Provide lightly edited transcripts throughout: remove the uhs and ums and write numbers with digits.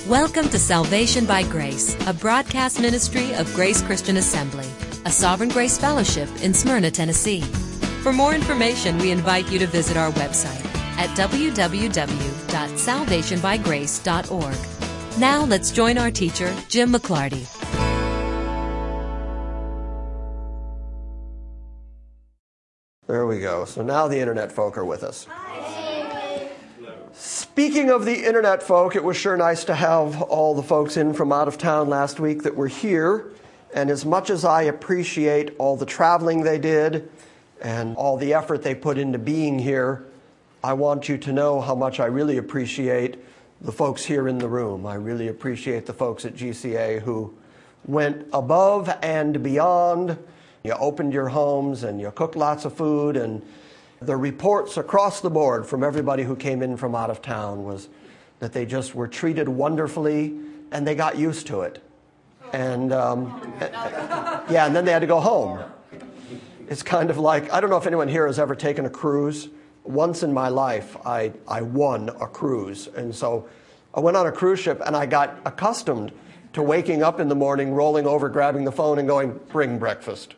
Welcome to Salvation by Grace, a broadcast ministry of Grace Christian Assembly, a Sovereign Grace Fellowship in Smyrna, Tennessee. For more information, we invite you to visit our website at www.salvationbygrace.org. Now let's join our teacher, Jim McClarty. There we go. So now the internet folk are with us. Speaking of the internet folk, it was sure nice to have all the folks in from out of town last week that were here. And as much as I appreciate all the traveling they did and all the effort they put into being here, I want you to know how much I really appreciate the folks here in the room. I really appreciate the folks at GCA who went above and beyond. You opened your homes and you cooked lots of food, and the reports across the board from everybody who came in from out of town was that they just were treated wonderfully and they got used to it. And and then they had to go home. It's kind of like, I don't know if anyone here has ever taken a cruise. Once in my life, I won a cruise. And so I went on a cruise ship and I got accustomed to waking up in the morning, rolling over, grabbing the phone and going, "Bring breakfast."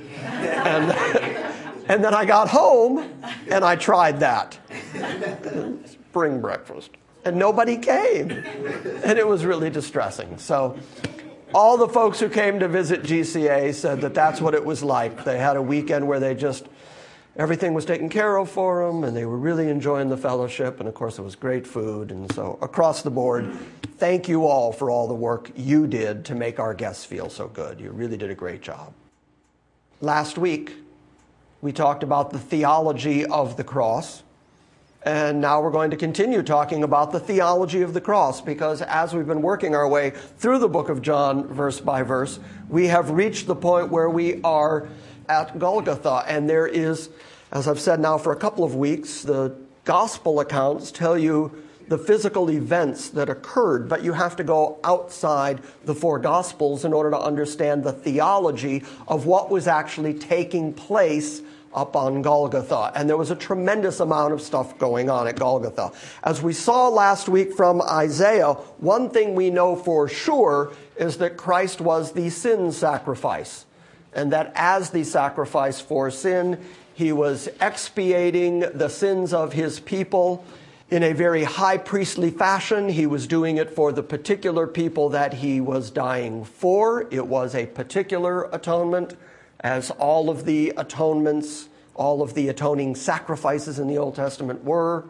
And then I got home and I tried that. Bring breakfast. And nobody came. And it was really distressing. So all the folks who came to visit GCA said that that's what it was like. They had a weekend where everything was taken care of for them, and they were really enjoying the fellowship. And of course, it was great food. And so across the board, thank you all for all the work you did to make our guests feel so good. You really did a great job. Last week, we talked about the theology of the cross, and now we're going to continue talking about the theology of the cross, because as we've been working our way through the book of John, verse by verse, we have reached the point where we are at Golgotha, and there is, as I've said now for a couple of weeks, the gospel accounts tell you the physical events that occurred, but you have to go outside the four Gospels in order to understand the theology of what was actually taking place up on Golgotha. And there was a tremendous amount of stuff going on at Golgotha. As we saw last week from Isaiah, one thing we know for sure is that Christ was the sin sacrifice, and that as the sacrifice for sin, he was expiating the sins of his people in a very high priestly fashion. He was doing it for the particular people that he was dying for. It was a particular atonement, as all of the atonements, all of the atoning sacrifices in the Old Testament were.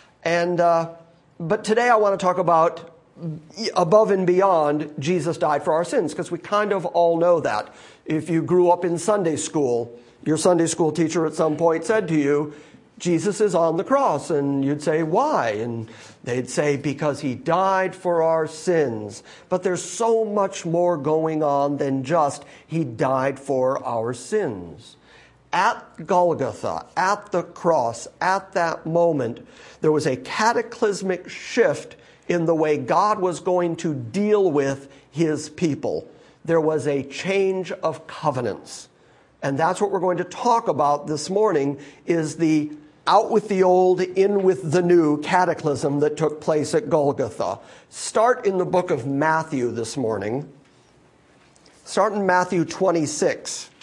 But today I want to talk about above and beyond, Jesus died for our sins, because we kind of all know that. If you grew up in Sunday school, your Sunday school teacher at some point said to you, "Jesus is on the cross," and you'd say, "Why?" And they'd say, "Because he died for our sins." But there's so much more going on than just he died for our sins. At Golgotha, at the cross, at that moment, there was a cataclysmic shift in the way God was going to deal with his people. There was a change of covenants. And that's what we're going to talk about this morning, is the out with the old, in with the new cataclysm that took place at Golgotha. Start in the book of Matthew this morning. Start in Matthew 26.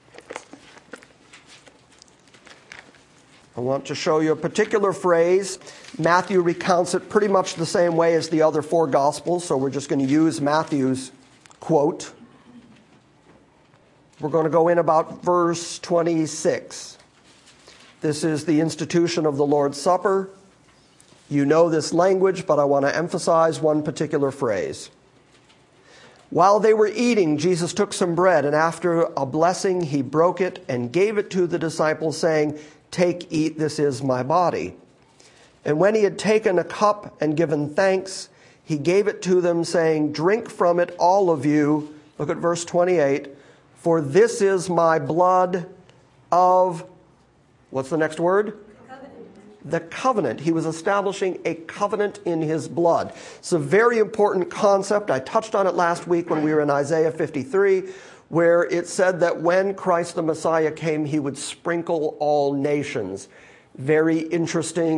I want to show you a particular phrase. Matthew recounts it pretty much the same way as the other four Gospels, so we're just going to use Matthew's quote. We're going to go in about verse 26. This is the institution of the Lord's Supper. You know this language, but I want to emphasize one particular phrase. While they were eating, Jesus took some bread, and after a blessing, he broke it and gave it to the disciples, saying, "Take, eat, this is my body." And when he had taken a cup and given thanks, he gave it to them, saying, "Drink from it, all of you." Look at verse 28. "For this is my blood of," what's the next word? The covenant. He was establishing a covenant in his blood. It's a very important concept. I touched on it last week when we were in Isaiah 53, where it said that when Christ the Messiah came, he would sprinkle all nations. Very interesting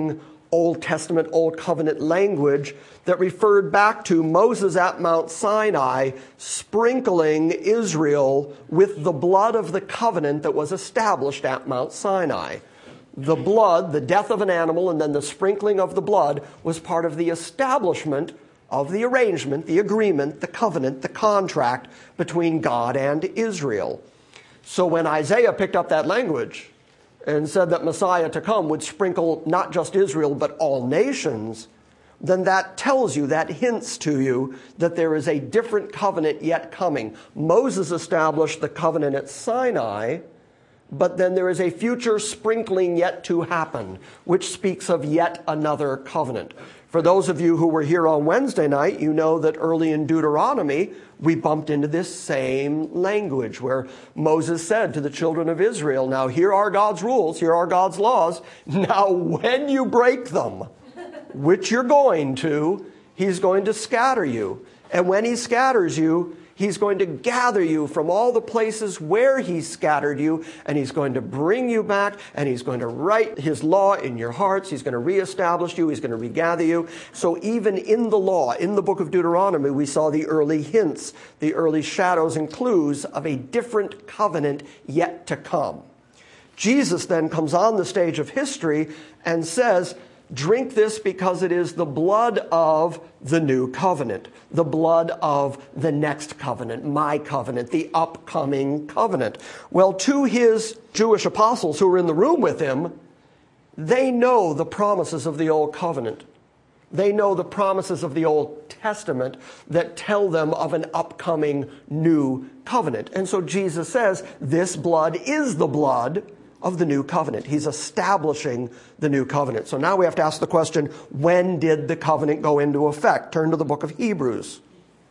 Old Testament, Old Covenant language that referred back to Moses at Mount Sinai sprinkling Israel with the blood of the covenant that was established at Mount Sinai. The blood, the death of an animal, and then the sprinkling of the blood was part of the establishment of the arrangement, the agreement, the covenant, the contract between God and Israel. So when Isaiah picked up that language and said that Messiah to come would sprinkle not just Israel but all nations, then that tells you, that hints to you that there is a different covenant yet coming. Moses established the covenant at Sinai, but then there is a future sprinkling yet to happen, which speaks of yet another covenant. For those of you who were here on Wednesday night, you know that early in Deuteronomy, we bumped into this same language where Moses said to the children of Israel, now here are God's rules, here are God's laws. Now when you break them, which you're going to, he's going to scatter you. And when he scatters you, he's going to gather you from all the places where he scattered you, and he's going to bring you back, and he's going to write his law in your hearts. He's going to reestablish you. He's going to regather you. So even in the law, in the book of Deuteronomy, we saw the early hints, the early shadows and clues of a different covenant yet to come. Jesus then comes on the stage of history and says, drink this because it is the blood of the new covenant, the blood of the next covenant, my covenant, the upcoming covenant. Well, to his Jewish apostles who were in the room with him, they know the promises of the old covenant. They know the promises of the Old Testament that tell them of an upcoming new covenant. And so Jesus says, this blood is the blood of the new covenant. He's establishing the new covenant. So now we have to ask the question, when did the covenant go into effect? Turn to the book of Hebrews.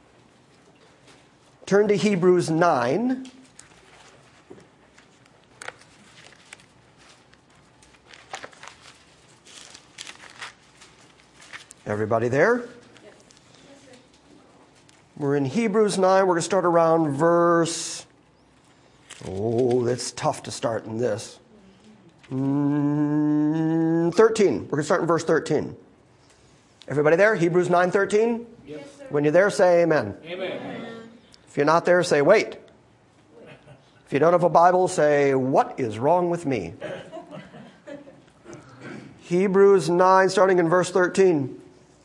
Turn to Hebrews 9. Everybody there? We're in Hebrews 9. We're going to start around verse... Oh, that's tough to start in this. 13. We're going to start in verse 13. Everybody there? Hebrews 9:13? Yes, sir. When you're there, say amen. Amen. If you're not there, say wait. If you don't have a Bible, say, what is wrong with me? Hebrews 9, starting in verse 13.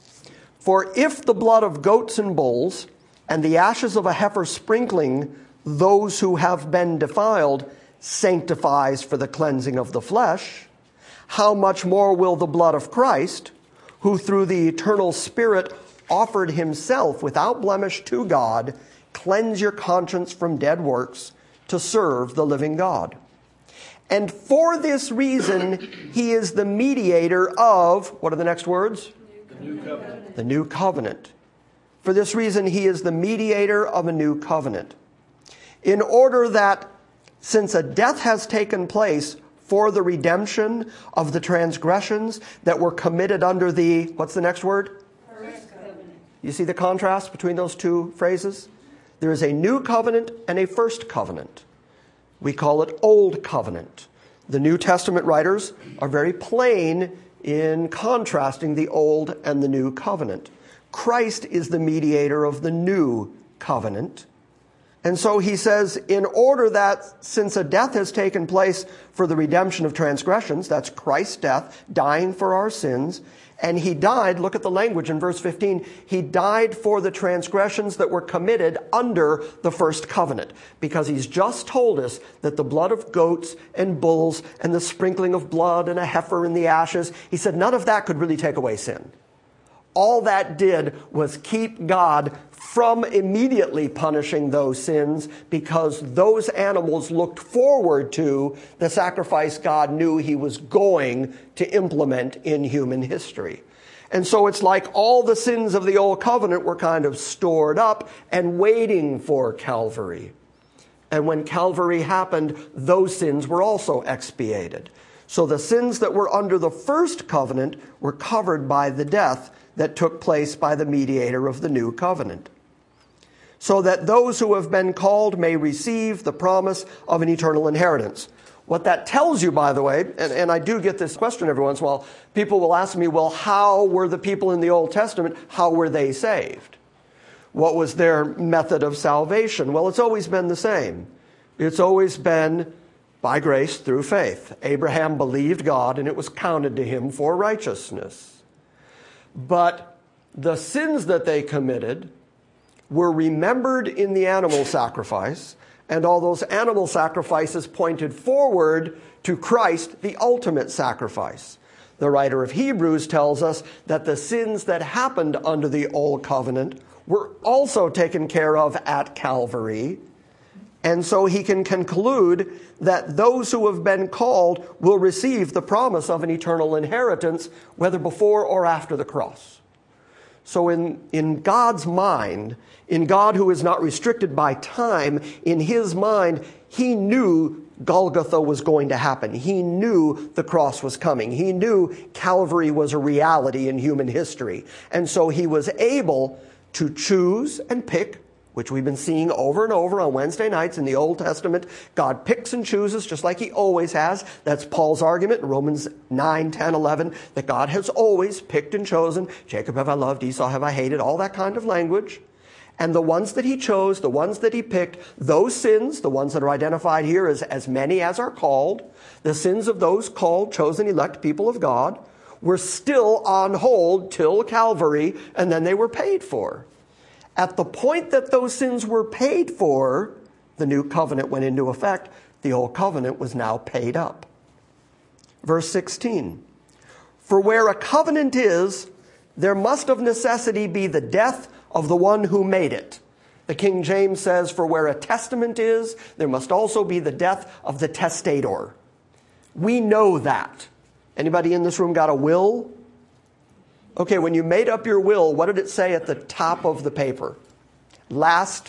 For if the blood of goats and bulls and the ashes of a heifer sprinkling those who have been defiled sanctifies for the cleansing of the flesh, how much more will the blood of Christ, who through the eternal Spirit offered himself without blemish to God, cleanse your conscience from dead works to serve the living God? And for this reason, he is the mediator of, what are the next words? The new covenant. The new covenant. For this reason, he is the mediator of a new covenant, in order that, since a death has taken place for the redemption of the transgressions that were committed under the, what's the next word? First covenant. You see the contrast between those two phrases? There is a new covenant and a first covenant. We call it Old Covenant. The New Testament writers are very plain in contrasting the Old and the New Covenant. Christ is the mediator of the New Covenant. And so he says, in order that since a death has taken place for the redemption of transgressions, that's Christ's death, dying for our sins, and he died, look at the language in verse 15, he died for the transgressions that were committed under the first covenant, because he's just told us that the blood of goats and bulls and the sprinkling of blood and a heifer in the ashes, he said none of that could really take away sin. All that did was keep God from immediately punishing those sins, because those animals looked forward to the sacrifice God knew he was going to implement in human history. And so it's like all the sins of the old covenant were kind of stored up and waiting for Calvary. And when Calvary happened, those sins were also expiated. So the sins that were under the first covenant were covered by the death that took place by the mediator of the new covenant, so that those who have been called may receive the promise of an eternal inheritance. What that tells you, by the way, and I do get this question every once in a while, people will ask me, well, how were the people in the Old Testament, how were they saved? What was their method of salvation? Well, it's always been the same. It's always been by grace through faith. Abraham believed God, and it was counted to him for righteousness. But the sins that they committed were remembered in the animal sacrifice, and all those animal sacrifices pointed forward to Christ, the ultimate sacrifice. The writer of Hebrews tells us that the sins that happened under the old covenant were also taken care of at Calvary. And so he can conclude that those who have been called will receive the promise of an eternal inheritance, whether before or after the cross. So in God's mind, in God who is not restricted by time, in his mind, he knew Golgotha was going to happen. He knew the cross was coming. He knew Calvary was a reality in human history. And so he was able to choose and pick, which we've been seeing over and over on Wednesday nights in the Old Testament. God picks and chooses just like he always has. That's Paul's argument in Romans 9, 10, 11, that God has always picked and chosen. Jacob have I loved, Esau have I hated, all that kind of language. And the ones that he chose, the ones that he picked, those sins, the ones that are identified here as many as are called, the sins of those called, chosen, elect people of God, were still on hold till Calvary, and then they were paid for. At the point that those sins were paid for, the new covenant went into effect. The old covenant was now paid up. Verse 16, for where a covenant is, there must of necessity be the death of the one who made it. The King James says, for where a testament is, there must also be the death of the testator. We know that. Anybody in this room got a will? Okay, when you made up your will, what did it say at the top of the paper? Last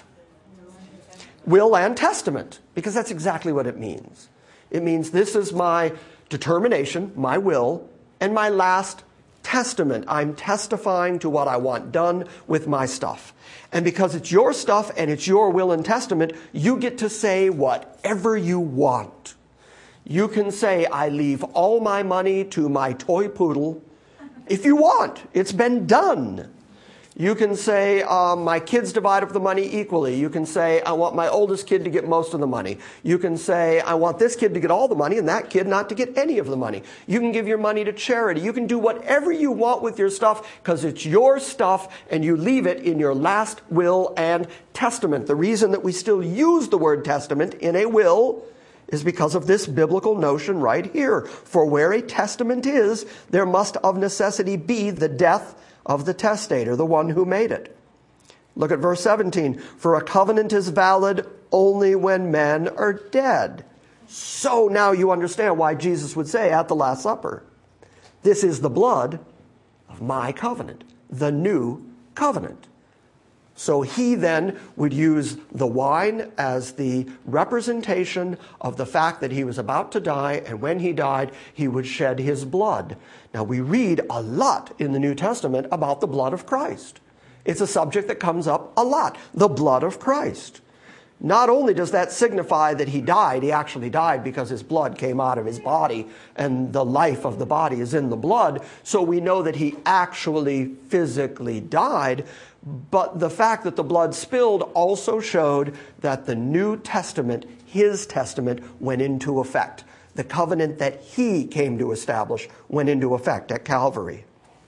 will and testament, because that's exactly what it means. It means this is my determination, my will, and my last testament. I'm testifying to what I want done with my stuff. And because it's your stuff and it's your will and testament, you get to say whatever you want. You can say, I leave all my money to my toy poodle. If you want, it's been done. You can say, my kids divide up the money equally. You can say, I want my oldest kid to get most of the money. You can say, I want this kid to get all the money and that kid not to get any of the money. You can give your money to charity. You can do whatever you want with your stuff because it's your stuff and you leave it in your last will and testament. The reason that we still use the word testament in a will is because of this biblical notion right here. For where a testament is, there must of necessity be the death of the testator, the one who made it. Look at verse 17. For a covenant is valid only when men are dead. So now you understand why Jesus would say at the Last Supper, this is the blood of my covenant, the new covenant. So he then would use the wine as the representation of the fact that he was about to die, and when he died, he would shed his blood. Now, we read a lot in the New Testament about the blood of Christ. It's a subject that comes up a lot, the blood of Christ. Not only does that signify that he died, he actually died because his blood came out of his body, and the life of the body is in the blood, so we know that he actually physically died. But the fact that the blood spilled also showed that the New Testament, his testament, went into effect. The covenant that he came to establish went into effect at Calvary.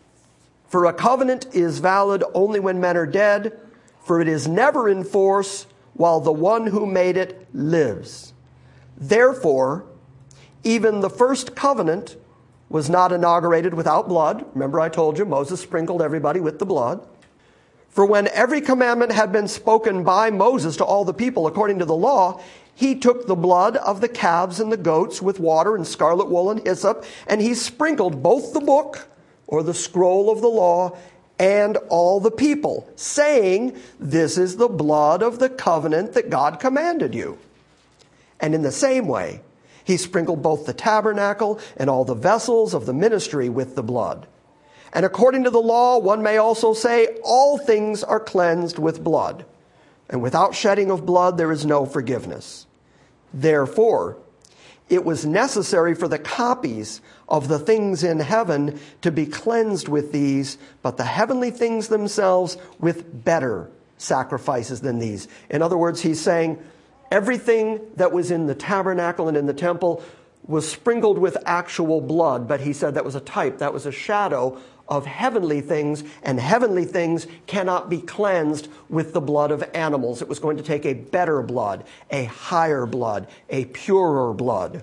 For a covenant is valid only when men are dead, for it is never in force while the one who made it lives. Therefore, even the first covenant was not inaugurated without blood. Remember I told you Moses sprinkled everybody with the blood. For when every commandment had been spoken by Moses to all the people according to the law, he took the blood of the calves and the goats with water and scarlet wool and hyssop, and he sprinkled both the book, or the scroll of the law, and all the people, saying, this is the blood of the covenant that God commanded you. And in the same way, he sprinkled both the tabernacle and all the vessels of the ministry with the blood. And according to the law, one may also say, all things are cleansed with blood, and without shedding of blood there is no forgiveness. Therefore, it was necessary for the copies of the things in heaven to be cleansed with these, but the heavenly things themselves with better sacrifices than these. In other words, he's saying everything that was in the tabernacle and in the temple was sprinkled with actual blood, but he said that was a type, that was a shadow of heavenly things, and heavenly things cannot be cleansed with the blood of animals. It was going to take a better blood, a higher blood, a purer blood.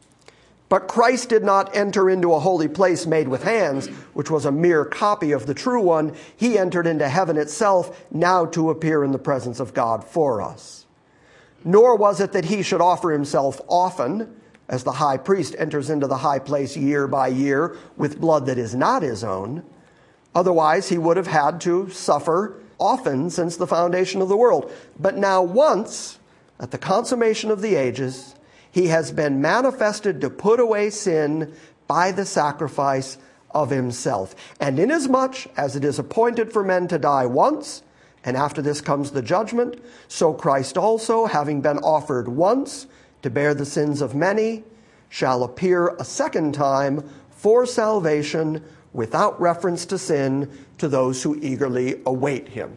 But Christ did not enter into a holy place made with hands, which was a mere copy of the true one. He entered into heaven itself, now to appear in the presence of God for us. Nor was it that he should offer himself often, as the high priest enters into the high place year by year with blood that is not his own. Otherwise, he would have had to suffer often since the foundation of the world. But now once, at the consummation of the ages, he has been manifested to put away sin by the sacrifice of himself. And inasmuch as it is appointed for men to die once, and after this comes the judgment, so Christ also, having been offered once to bear the sins of many, shall appear a second time for salvation without reference to sin to those who eagerly await him.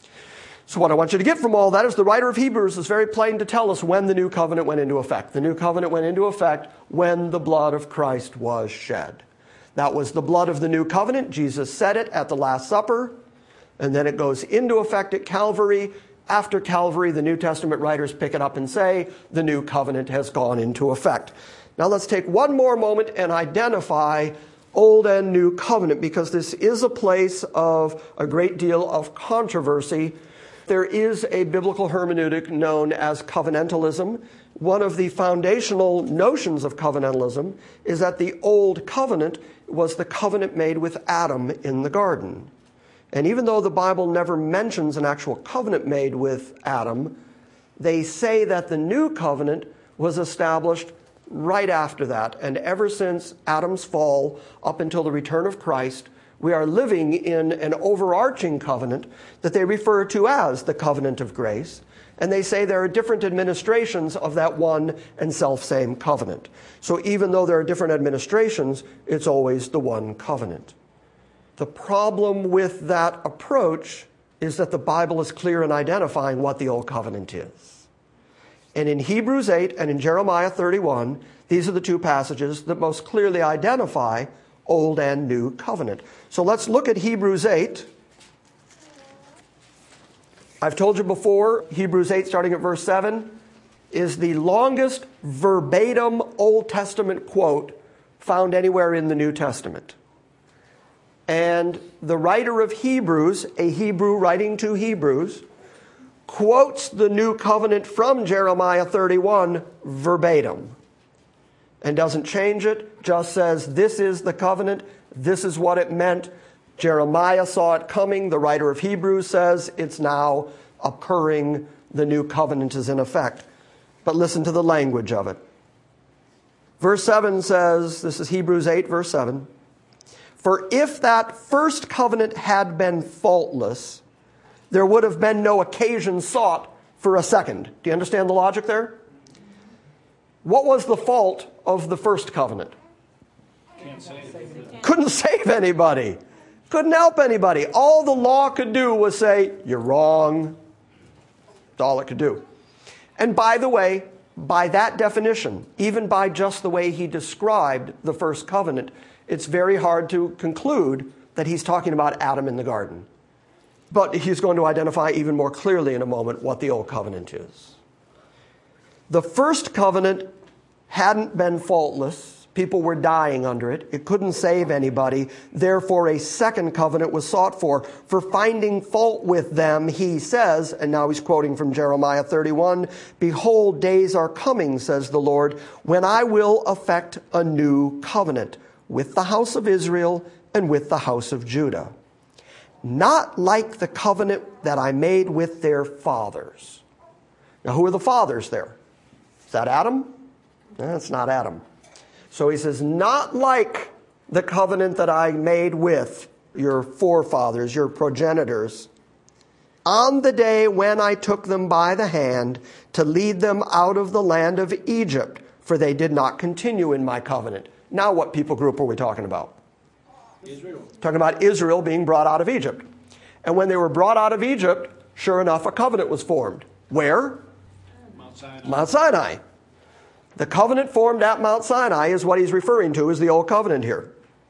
So what I want you to get from all that is the writer of Hebrews is very plain to tell us when the new covenant went into effect. The new covenant went into effect when the blood of Christ was shed. That was the blood of the new covenant. Jesus said it at the Last Supper, and then it goes into effect at Calvary. After Calvary, the New Testament writers pick it up and say, the new covenant has gone into effect. Now let's take one more moment and identify Old and New Covenant, because this is a place of a great deal of controversy. There is a biblical hermeneutic known as covenantalism. One of the foundational notions of covenantalism is that the Old Covenant was the covenant made with Adam in the garden. And even though the Bible never mentions an actual covenant made with Adam, they say that the new covenant was established right after that. And ever since Adam's fall up until the return of Christ, we are living in an overarching covenant that they refer to as the covenant of grace. And they say there are different administrations of that one and self-same covenant. So even though there are different administrations, it's always the one covenant. The problem with that approach is that the Bible is clear in identifying what the Old Covenant is. And in Hebrews 8 and in Jeremiah 31, these are the two passages that most clearly identify Old and New Covenant. So let's look at Hebrews 8. I've told you before, Hebrews 8, starting at verse 7, is the longest verbatim Old Testament quote found anywhere in the New Testament. And the writer of Hebrews, a Hebrew writing to Hebrews, quotes the new covenant from Jeremiah 31 verbatim and doesn't change it, just says this is the covenant, this is what it meant. Jeremiah saw it coming. The writer of Hebrews says it's now occurring. The new covenant is in effect. But listen to the language of it. Verse 7 says, this is Hebrews 8, verse 7, "For if that first covenant had been faultless, there would have been no occasion sought for a second." Do you understand the logic there? What was the fault of the first covenant? Couldn't save anybody. Couldn't help anybody. All the law could do was say, you're wrong. That's all it could do. And by the way, by that definition, even by just the way he described the first covenant, it's very hard to conclude that he's talking about Adam in the garden. But he's going to identify even more clearly in a moment what the Old Covenant is. The first covenant hadn't been faultless. People were dying under it. It couldn't save anybody. Therefore, a second covenant was sought for. For finding fault with them, he says, and now he's quoting from Jeremiah 31, "Behold, days are coming, says the Lord, when I will effect a new covenant with the house of Israel and with the house of Judah. Not like the covenant that I made with their fathers." Now, who are the fathers there? Is that Adam? No, it's not Adam. So he says, not like the covenant that I made with your forefathers, your progenitors, on the day when I took them by the hand to lead them out of the land of Egypt for they did not continue in my covenant. Now what people group are we talking about? Israel. Talking about Israel being brought out of Egypt. And when they were brought out of Egypt, sure enough, a covenant was formed. Where? Mount Sinai. Mount Sinai. The covenant formed at Mount Sinai is what he's referring to as the Old Covenant here.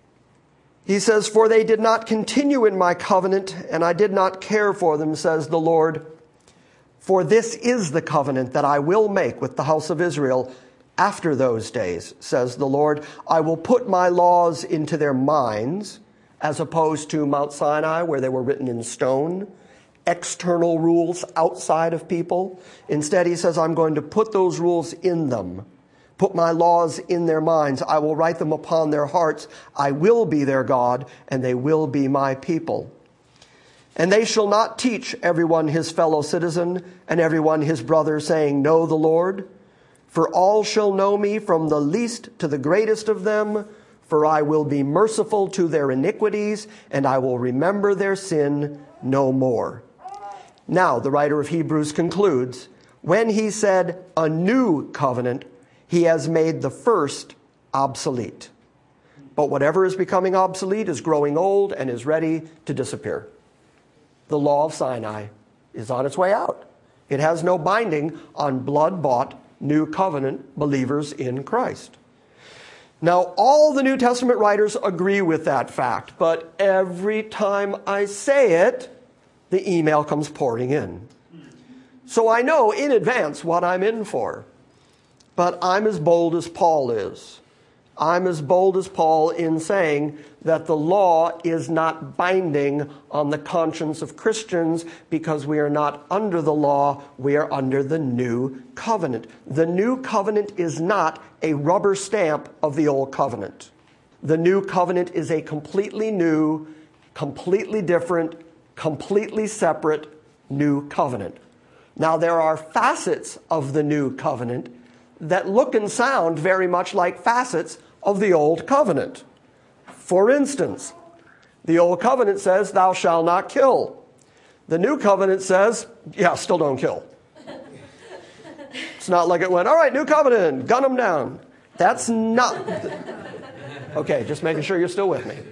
He says, for they did not continue in my covenant, and I did not care for them, says the Lord. For this is the covenant that I will make with the house of Israel after those days, says the Lord. I will put my laws into their minds, as opposed to Mount Sinai, where they were written in stone, external rules outside of people. Instead, he says, I'm going to put those rules in them, put my laws in their minds. I will write them upon their hearts. I will be their God, and they will be my people. And they shall not teach everyone his fellow citizen and everyone his brother, saying, know the Lord. For all shall know me, from the least to the greatest of them. For I will be merciful to their iniquities, and I will remember their sin no more. Now, the writer of Hebrews concludes, when he said a new covenant, he has made the first obsolete. But whatever is becoming obsolete is growing old and is ready to disappear. The law of Sinai is on its way out. It has no binding on blood-bought new covenant believers in Christ. Now, all the New Testament writers agree with that fact, but every time I say it, the email comes pouring in. So I know in advance what I'm in for. But I'm as bold as Paul is. I'm as bold as Paul in saying that the law is not binding on the conscience of Christians because we are not under the law, we are under the new covenant. The new covenant is not a rubber stamp of the old covenant. The new covenant is a completely new, completely different, completely separate new covenant. Now, there are facets of the new covenant that look and sound very much like facets of the old covenant. For instance, the old covenant says, thou shalt not kill. The new covenant says, yeah, still don't kill. It's not like it went, all right, new covenant, gun them down. That's not... Okay, just making sure you're still with me.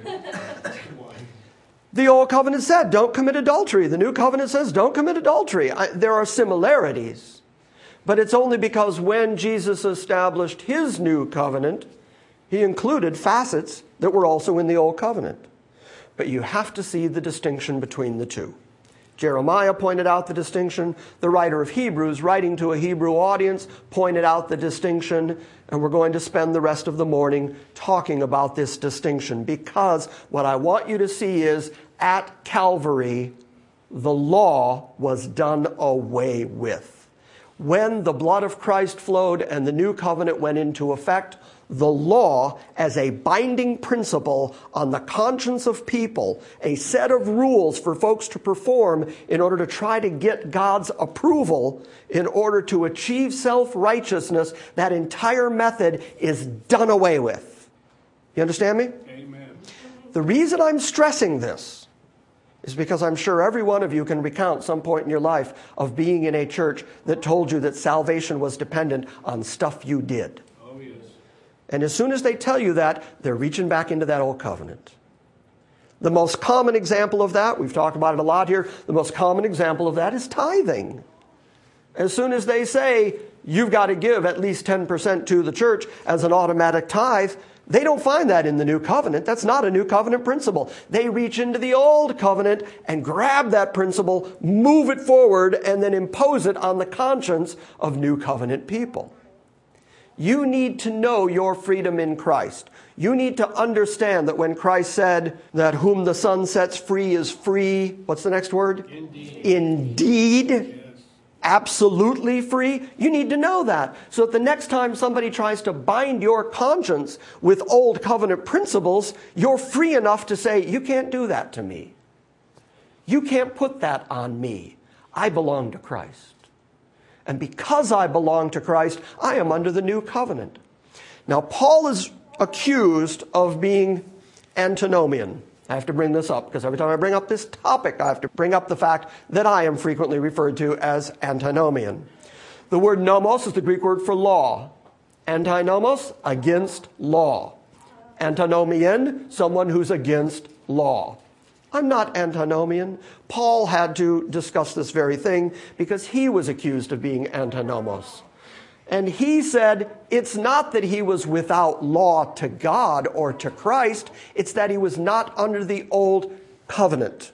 The old covenant said, don't commit adultery. The new covenant says, don't commit adultery. There are similarities. But it's only because when Jesus established his new covenant, he included facets that were also in the old covenant. But you have to see the distinction between the two. Jeremiah pointed out the distinction. The writer of Hebrews, writing to a Hebrew audience, pointed out the distinction. And we're going to spend the rest of the morning talking about this distinction, because what I want you to see is at Calvary, the law was done away with. When the blood of Christ flowed and the new covenant went into effect, the law as a binding principle on the conscience of people, a set of rules for folks to perform in order to try to get God's approval, in order to achieve self-righteousness, that entire method is done away with. You understand me? Amen. The reason I'm stressing this is because I'm sure every one of you can recount some point in your life of being in a church that told you that salvation was dependent on stuff you did. Oh, yes. And as soon as they tell you that, they're reaching back into that old covenant. The most common example of that, we've talked about it a lot here, the most common example of that is tithing. As soon as they say, you've got to give at least 10% to the church as an automatic tithe, they don't find that in the new covenant. That's not a new covenant principle. They reach into the old covenant and grab that principle, move it forward, and then impose it on the conscience of new covenant people. You need to know your freedom in Christ. You need to understand that when Christ said that whom the Son sets free is free, what's the next word? Indeed. Indeed. Yes. Absolutely free. You need to know that. So that the next time somebody tries to bind your conscience with old covenant principles, you're free enough to say, you can't do that to me. You can't put that on me. I belong to Christ. And because I belong to Christ, I am under the new covenant. Now, Paul is accused of being antinomian. I have to bring this up because every time I bring up this topic, I have to bring up the fact that I am frequently referred to as antinomian. The word nomos is the Greek word for law. Antinomos, against law. Antinomian, someone who's against law. I'm not antinomian. Paul had to discuss this very thing because he was accused of being antinomos. And he said it's not that he was without law to God or to Christ, it's that he was not under the old covenant.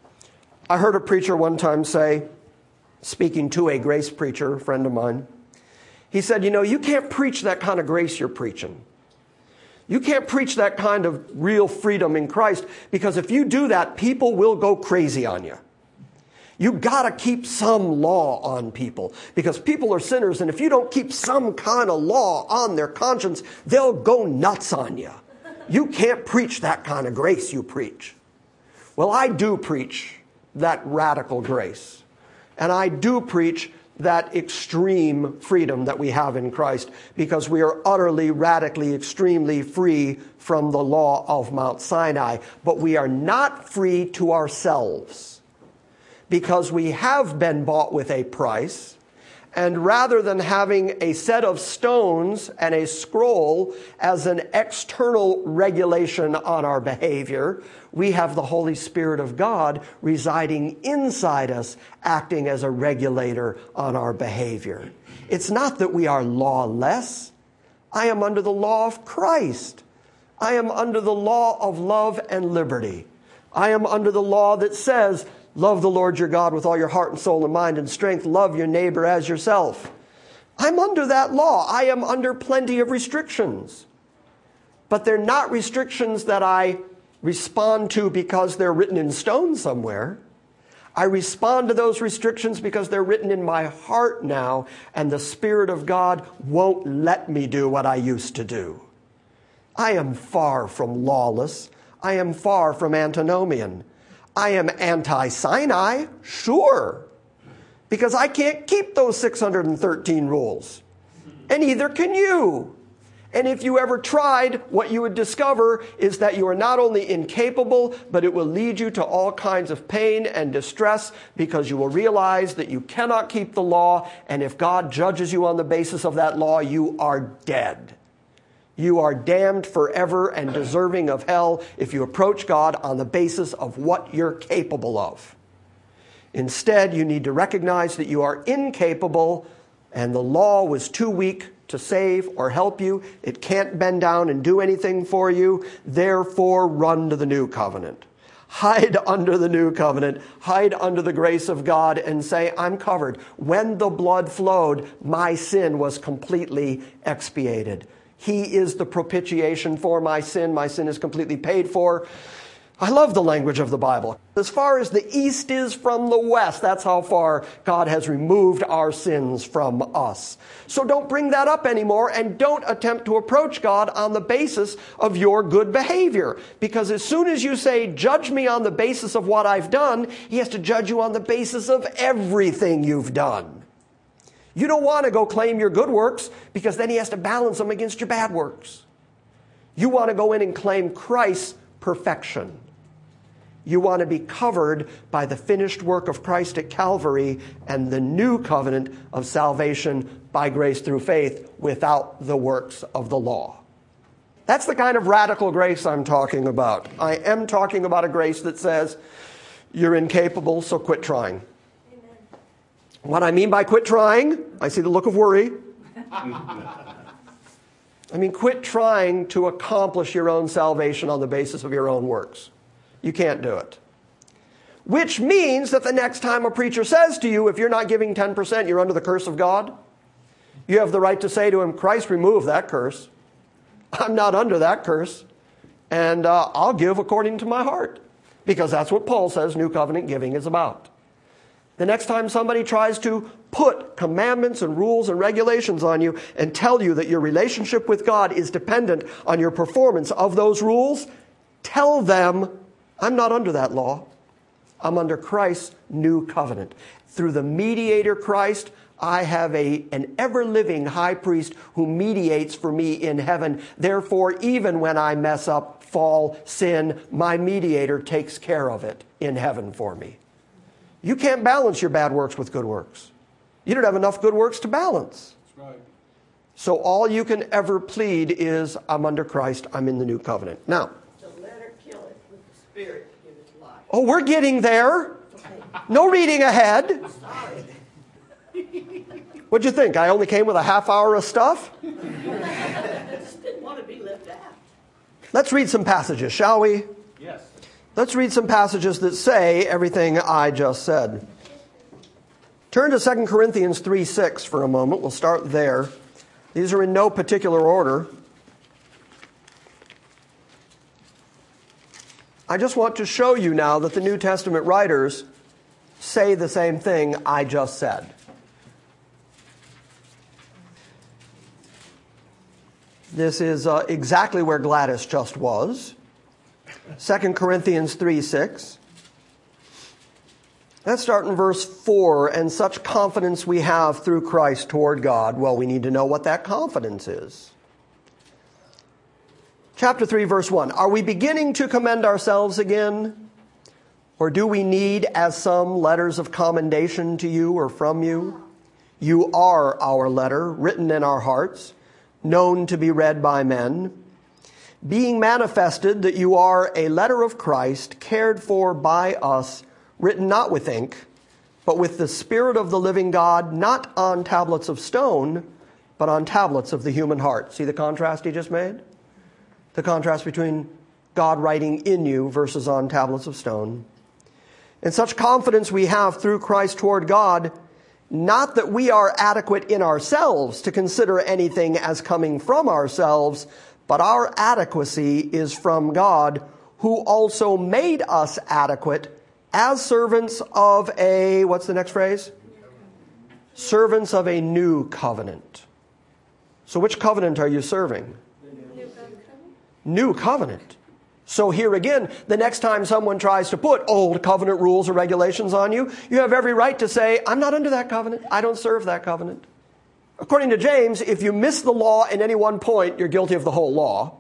I heard a preacher one time say, speaking to a grace preacher, a friend of mine, he said, you can't preach that kind of grace you're preaching. You can't preach that kind of real freedom in Christ, because if you do that, people will go crazy on you. You got to keep some law on people, because people are sinners, and if you don't keep some kind of law on their conscience, they'll go nuts on you. You can't preach that kind of grace you preach. Well, I do preach that radical grace, and I do preach that extreme freedom that we have in Christ, because we are utterly, radically, extremely free from the law of Mount Sinai. But we are not free to ourselves, because we have been bought with a price. And rather than having a set of stones and a scroll as an external regulation on our behavior, we have the Holy Spirit of God residing inside us, acting as a regulator on our behavior. It's not that we are lawless. I am under the law of Christ. I am under the law of love and liberty. I am under the law that says, love the Lord your God with all your heart and soul and mind and strength. Love your neighbor as yourself. I'm under that law. I am under plenty of restrictions. But they're not restrictions that I respond to because they're written in stone somewhere. I respond to those restrictions because they're written in my heart now, and the Spirit of God won't let me do what I used to do. I am far from lawless. I am far from antinomian. I am anti-Sinai, sure, because I can't keep those 613 rules, and neither can you. And if you ever tried, what you would discover is that you are not only incapable, but it will lead you to all kinds of pain and distress, because you will realize that you cannot keep the law, and if God judges you on the basis of that law, you are dead. You are damned forever and deserving of hell if you approach God on the basis of what you're capable of. Instead, you need to recognize that you are incapable, and the law was too weak to save or help you. It can't bend down and do anything for you. Therefore, run to the new covenant. Hide under the new covenant. Hide under the grace of God and say, I'm covered. When the blood flowed, my sin was completely expiated. He is the propitiation for my sin. My sin is completely paid for. I love the language of the Bible. As far as the east is from the west, that's how far God has removed our sins from us. So don't bring that up anymore, and don't attempt to approach God on the basis of your good behavior. Because as soon as you say, judge me on the basis of what I've done, He has to judge you on the basis of everything you've done. You don't want to go claim your good works, because then He has to balance them against your bad works. You want to go in and claim Christ's perfection. You want to be covered by the finished work of Christ at Calvary and the new covenant of salvation by grace through faith without the works of the law. That's the kind of radical grace I'm talking about. I am talking about a grace that says, you're incapable, so quit trying. What I mean by quit trying, I see the look of worry. I mean, quit trying to accomplish your own salvation on the basis of your own works. You can't do it. Which means that the next time a preacher says to you, if you're not giving 10%, you're under the curse of God, you have the right to say to him, Christ, remove that curse. I'm not under that curse, and I'll give according to my heart. Because that's what Paul says new covenant giving is about. The next time somebody tries to put commandments and rules and regulations on you and tell you that your relationship with God is dependent on your performance of those rules, tell them, I'm not under that law. I'm under Christ's new covenant. Through the mediator Christ, I have an ever-living high priest who mediates for me in heaven. Therefore, even when I mess up, fall, sin, my mediator takes care of it in heaven for me. You can't balance your bad works with good works. You don't have enough good works to balance. That's right. So all you can ever plead is, I'm under Christ, I'm in the new covenant. Now, the letter killeth, with the Spirit giveth life. oh, we're getting there. No reading ahead. What'd you think? I only came with a half hour of stuff? I just didn't want to be left out. Let's read some passages, shall we? Yes. Let's read some passages that say everything I just said. Turn to 2 Corinthians 3:6 for a moment. We'll start there. These are in no particular order. I just want to show you now that the New Testament writers say the same thing I just said. This is exactly where Gladys just was. 2 Corinthians 3:6. Let's start in verse 4. And such confidence we have through Christ toward God. Well, we need to know what that confidence is. Chapter 3, verse 1. Are we beginning to commend ourselves again? Or do we need, as some, letters of commendation to you or from you? You are our letter, written in our hearts, known to be read by men, being manifested that you are a letter of Christ, cared for by us, written not with ink, but with the Spirit of the living God, not on tablets of stone, but on tablets of the human heart. See the contrast he just made? The contrast between God writing in you versus on tablets of stone. And such confidence we have through Christ toward God, not that we are adequate in ourselves to consider anything as coming from ourselves, but our adequacy is from God, who also made us adequate as servants of a, what's the next phrase? Servants of a new covenant. So which covenant are you serving? New covenant. So here again, the next time someone tries to put old covenant rules or regulations on you, you have every right to say, I'm not under that covenant. I don't serve that covenant. According to James, if you miss the law at any one point, you're guilty of the whole law.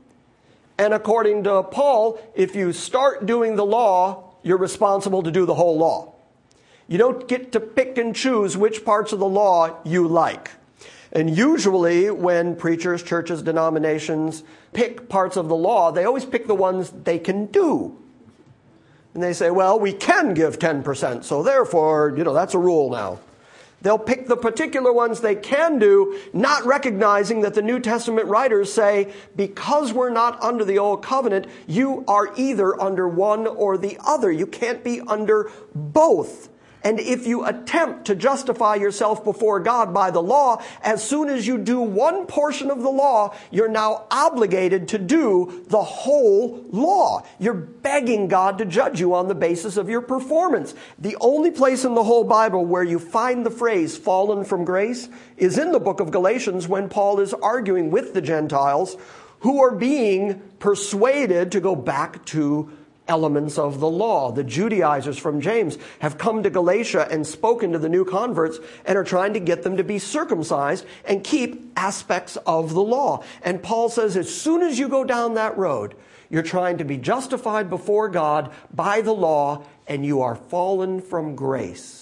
And according to Paul, if you start doing the law, you're responsible to do the whole law. You don't get to pick and choose which parts of the law you like. And usually when preachers, churches, denominations pick parts of the law, they always pick the ones they can do. And they say, well, we can give 10%, so therefore, that's a rule now. They'll pick the particular ones they can do, not recognizing that the New Testament writers say, because we're not under the old covenant, you are either under one or the other. You can't be under both. And if you attempt to justify yourself before God by the law, as soon as you do one portion of the law, you're now obligated to do the whole law. You're begging God to judge you on the basis of your performance. The only place in the whole Bible where you find the phrase fallen from grace is in the book of Galatians, when Paul is arguing with the Gentiles who are being persuaded to go back to elements of the law. The Judaizers from James have come to Galatia and spoken to the new converts and are trying to get them to be circumcised and keep aspects of the law. And Paul says, as soon as you go down that road, you're trying to be justified before God by the law, and you are fallen from grace.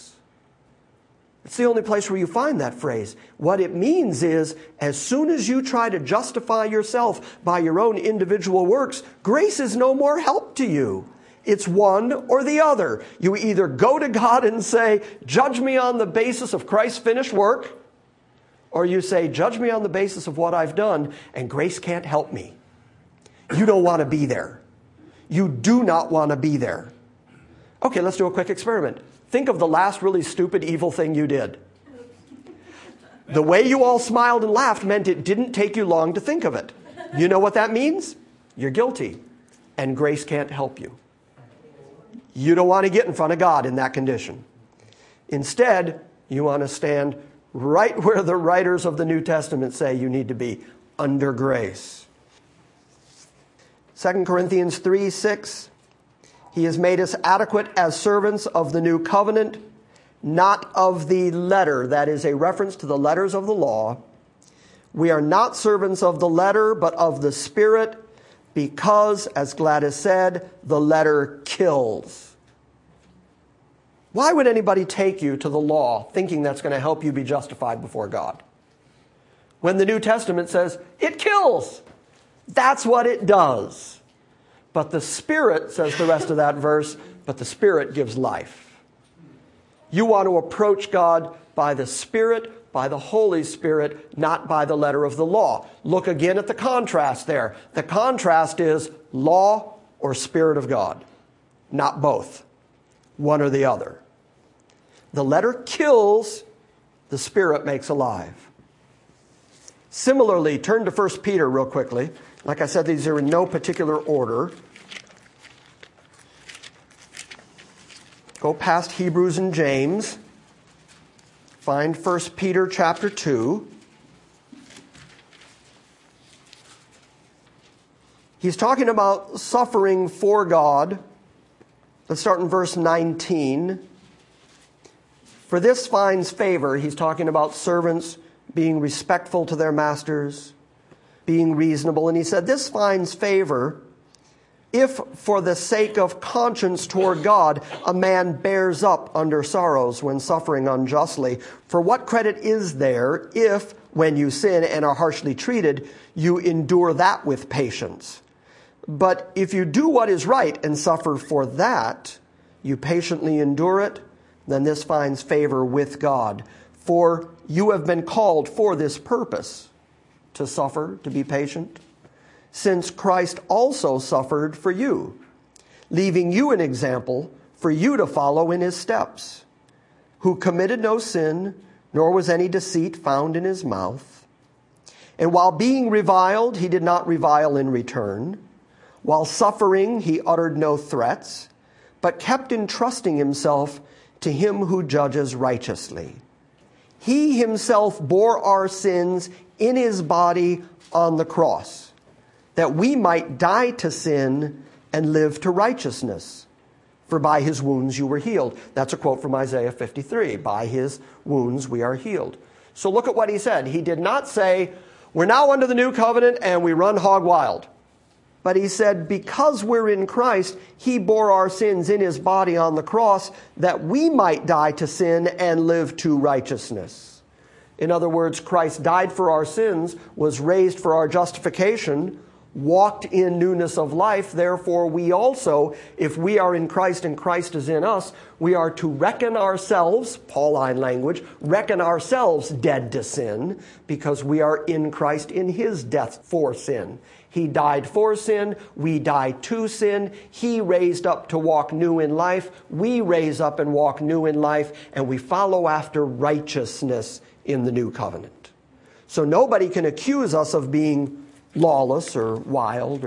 It's the only place where you find that phrase. What it means is, as soon as you try to justify yourself by your own individual works, grace is no more help to you. It's one or the other. You either go to God and say, judge me on the basis of Christ's finished work, or you say, judge me on the basis of what I've done, and grace can't help me. You don't want to be there. You do not want to be there. Okay, let's do a quick experiment. Think of the last really stupid, evil thing you did. The way you all smiled and laughed meant it didn't take you long to think of it. You know what that means? You're guilty, and grace can't help you. You don't want to get in front of God in that condition. Instead, you want to stand right where the writers of the New Testament say you need to be, under grace. 2 Corinthians 3:6. He has made us adequate as servants of the new covenant, not of the letter. That is a reference to the letters of the law. We are not servants of the letter, but of the Spirit, because, as Gladys said, the letter kills. Why would anybody take you to the law thinking that's going to help you be justified before God? when the New Testament says it kills. That's what it does. But the Spirit, says the rest of that verse, but the Spirit gives life. You want to approach God by the Spirit, by the Holy Spirit, not by the letter of the law. Look again at the contrast there. The contrast is law or Spirit of God, not both, one or the other. The letter kills, the Spirit makes alive. Similarly, turn to 1 Peter real quickly. Like I said, these are in no particular order. Go past Hebrews and James. Find 1 Peter chapter 2. He's talking about suffering for God. Let's start in verse 19. For this finds favor. He's talking about servants being respectful to their masters, being reasonable. And he said, this finds favor if for the sake of conscience toward God, a man bears up under sorrows when suffering unjustly. For what credit is there if, when you sin and are harshly treated, you endure that with patience? But if you do what is right and suffer for that, you patiently endure it, then this finds favor with God. For you have been called for this purpose, to suffer, to be patient, since Christ also suffered for you, leaving you an example for you to follow in his steps, who committed no sin, nor was any deceit found in his mouth. And while being reviled, he did not revile in return. While suffering, he uttered no threats, but kept entrusting himself to him who judges righteously. He himself bore our sins in his body on the cross, that we might die to sin and live to righteousness. For by his wounds you were healed. That's a quote from Isaiah 53. By his wounds we are healed. So look at what he said. He did not say, we're now under the new covenant and we run hog wild. But he said, because we're in Christ, he bore our sins in his body on the cross that we might die to sin and live to righteousness. In other words, Christ died for our sins, was raised for our justification, walked in newness of life. Therefore, we also, if we are in Christ and Christ is in us, we are to reckon ourselves, Pauline language, reckon ourselves dead to sin because we are in Christ in his death for sin. He died for sin. We die to sin. He raised up to walk new in life. We raise up and walk new in life, and we follow after righteousness in the new covenant. So nobody can accuse us of being lawless or wild.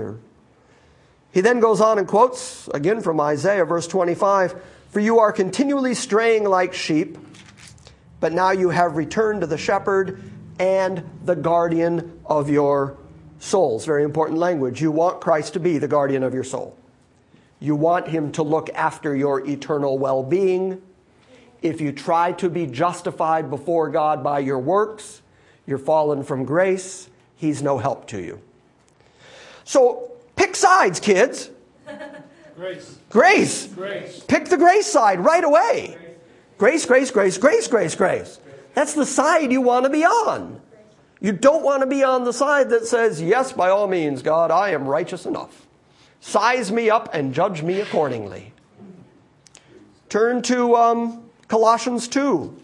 He then goes on and quotes again from Isaiah, verse 25, for you are continually straying like sheep, but now you have returned to the shepherd and the guardian of your souls. Very important language. You want Christ to be the guardian of your soul. You want him to look after your eternal well-being. If you try to be justified before God by your works, you're fallen from grace. He's no help to you. So pick sides, kids. Grace. Grace. Grace. Pick the grace side right away. Grace, grace, grace, grace, grace, grace. That's the side you want to be on. You don't want to be on the side that says, yes, by all means, God, I am righteous enough. Size me up and judge me accordingly. Turn to Colossians 2.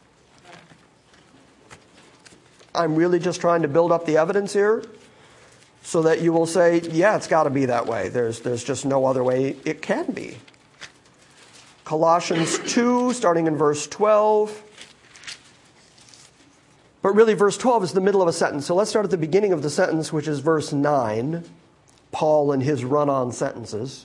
I'm really just trying to build up the evidence here so that you will say, yeah, it's got to be that way. There's just no other way it can be. Colossians 2, starting in verse 12. But really, verse 12 is the middle of a sentence. So let's start at the beginning of the sentence, which is verse 9. Paul and his run-on sentences.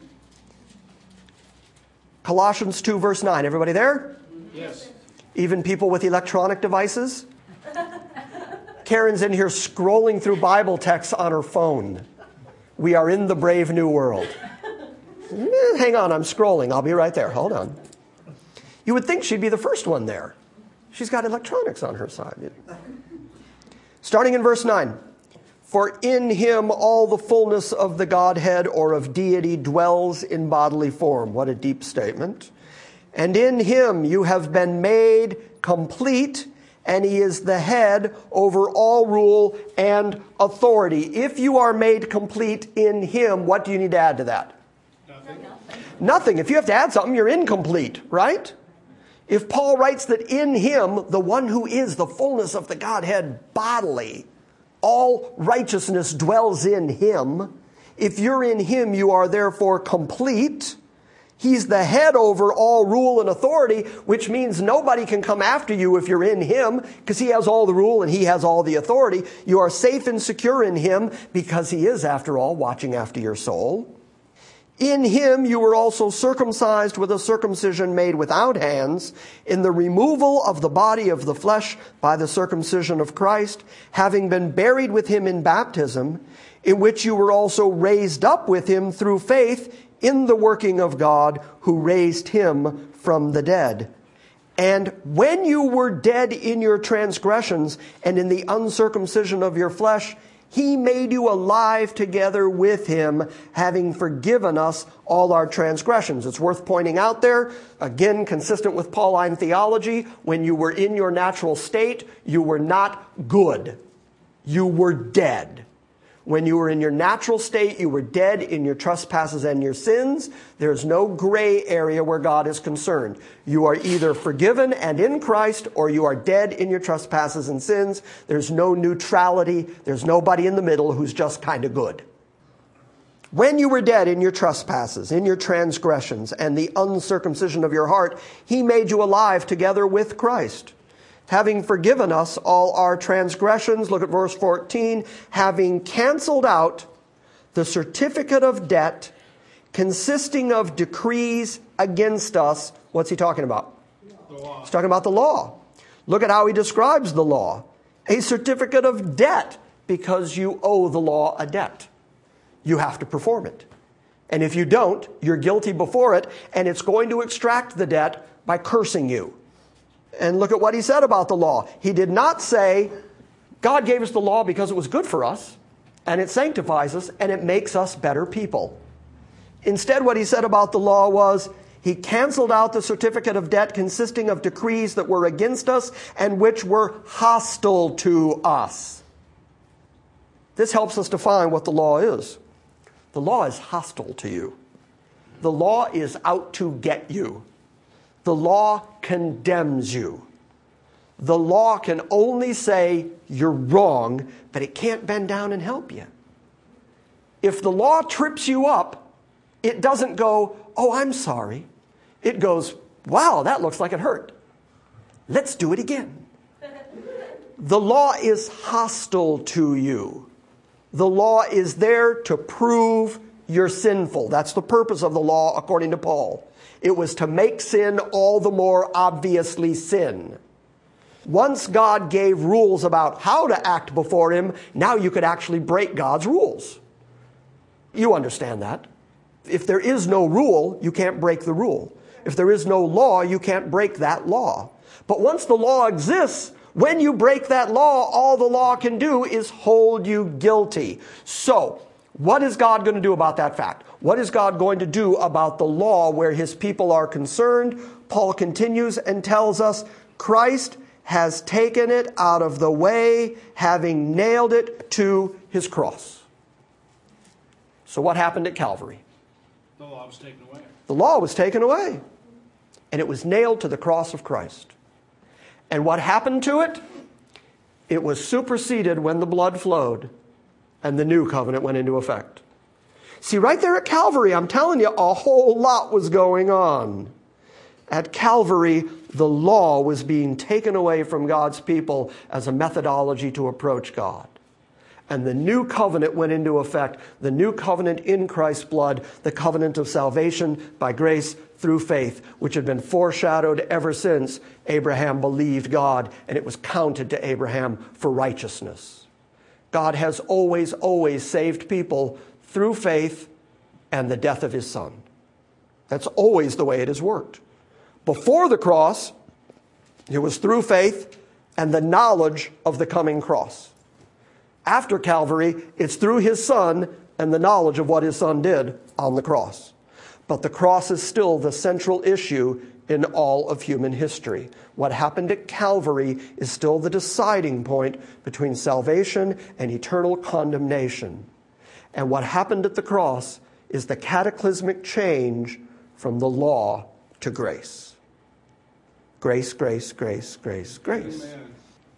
Colossians 2, verse 9. Everybody there? Yes. Even people with electronic devices? Karen's in here scrolling through Bible texts on her phone. We are in the brave new world. Hang on, I'm scrolling. I'll be right there. Hold on. You would think she'd be the first one there. She's got electronics on her side. Starting in verse 9. For in him all the fullness of the Godhead or of deity dwells in bodily form. What a deep statement. And in him you have been made complete, and he is the head over all rule and authority. If you are made complete in him, what do you need to add to that? Nothing. If you have to add something, you're incomplete, right? If Paul writes that in him, the one who is the fullness of the Godhead bodily, all righteousness dwells in him. If you're in him, you are therefore complete. He's the head over all rule and authority, which means nobody can come after you if you're in him, because he has all the rule and he has all the authority. You are safe and secure in him because he is, after all, watching after your soul. In him you were also circumcised with a circumcision made without hands, in the removal of the body of the flesh by the circumcision of Christ, having been buried with him in baptism, in which you were also raised up with him through faith in the working of God, who raised him from the dead. And when you were dead in your transgressions and in the uncircumcision of your flesh, he made you alive together with him, having forgiven us all our transgressions. It's worth pointing out there, again, consistent with Pauline theology, when you were in your natural state, you were not good. You were dead. When you were in your natural state, you were dead in your trespasses and your sins. There's no gray area where God is concerned. You are either forgiven and in Christ, or you are dead in your trespasses and sins. There's no neutrality. There's nobody in the middle who's just kind of good. When you were dead in your trespasses, in your transgressions, and the uncircumcision of your heart, he made you alive together with Christ, having forgiven us all our transgressions. Look at verse 14. Having canceled out the certificate of debt consisting of decrees against us. What's he talking about? He's talking about the law. Look at how he describes the law. A certificate of debt, because you owe the law a debt. You have to perform it. And if you don't, you're guilty before it, and it's going to extract the debt by cursing you. And look at what he said about the law. He did not say, God gave us the law because it was good for us, and it sanctifies us, and it makes us better people. Instead, what he said about the law was, he canceled out the certificate of debt consisting of decrees that were against us and which were hostile to us. This helps us define what the law is. The law is hostile to you. The law is out to get you. The law condemns you. The law can only say you're wrong, but it can't bend down and help you. If the law trips you up, it doesn't go, oh, I'm sorry. It goes, wow, that looks like it hurt. Let's do it again. The law is hostile to you. The law is there to prove you're sinful. That's the purpose of the law, according to Paul. It was to make sin all the more obviously sin. Once God gave rules about how to act before him, now you could actually break God's rules. You understand that. If there is no rule, you can't break the rule. If there is no law, you can't break that law. But once the law exists, when you break that law, all the law can do is hold you guilty. So, what is God going to do about that fact? What is God going to do about the law where his people are concerned? Paul continues and tells us, Christ has taken it out of the way, having nailed it to his cross. So what happened at Calvary? The law was taken away. The law was taken away, and it was nailed to the cross of Christ. And what happened to it? It was superseded when the blood flowed and the new covenant went into effect. See, right there at Calvary, I'm telling you, a whole lot was going on. At Calvary, the law was being taken away from God's people as a methodology to approach God. And the new covenant went into effect. The new covenant in Christ's blood, the covenant of salvation by grace through faith, which had been foreshadowed ever since Abraham believed God, and it was counted to Abraham for righteousness. God has always, always saved people through faith and the death of his Son. That's always the way it has worked. Before the cross, it was through faith and the knowledge of the coming cross. After Calvary, it's through his Son and the knowledge of what his Son did on the cross. But the cross is still the central issue in all of human history. What happened at Calvary is still the deciding point between salvation and eternal condemnation. And what happened at the cross is the cataclysmic change from the law to grace. Grace, grace, grace, grace, grace. Amen.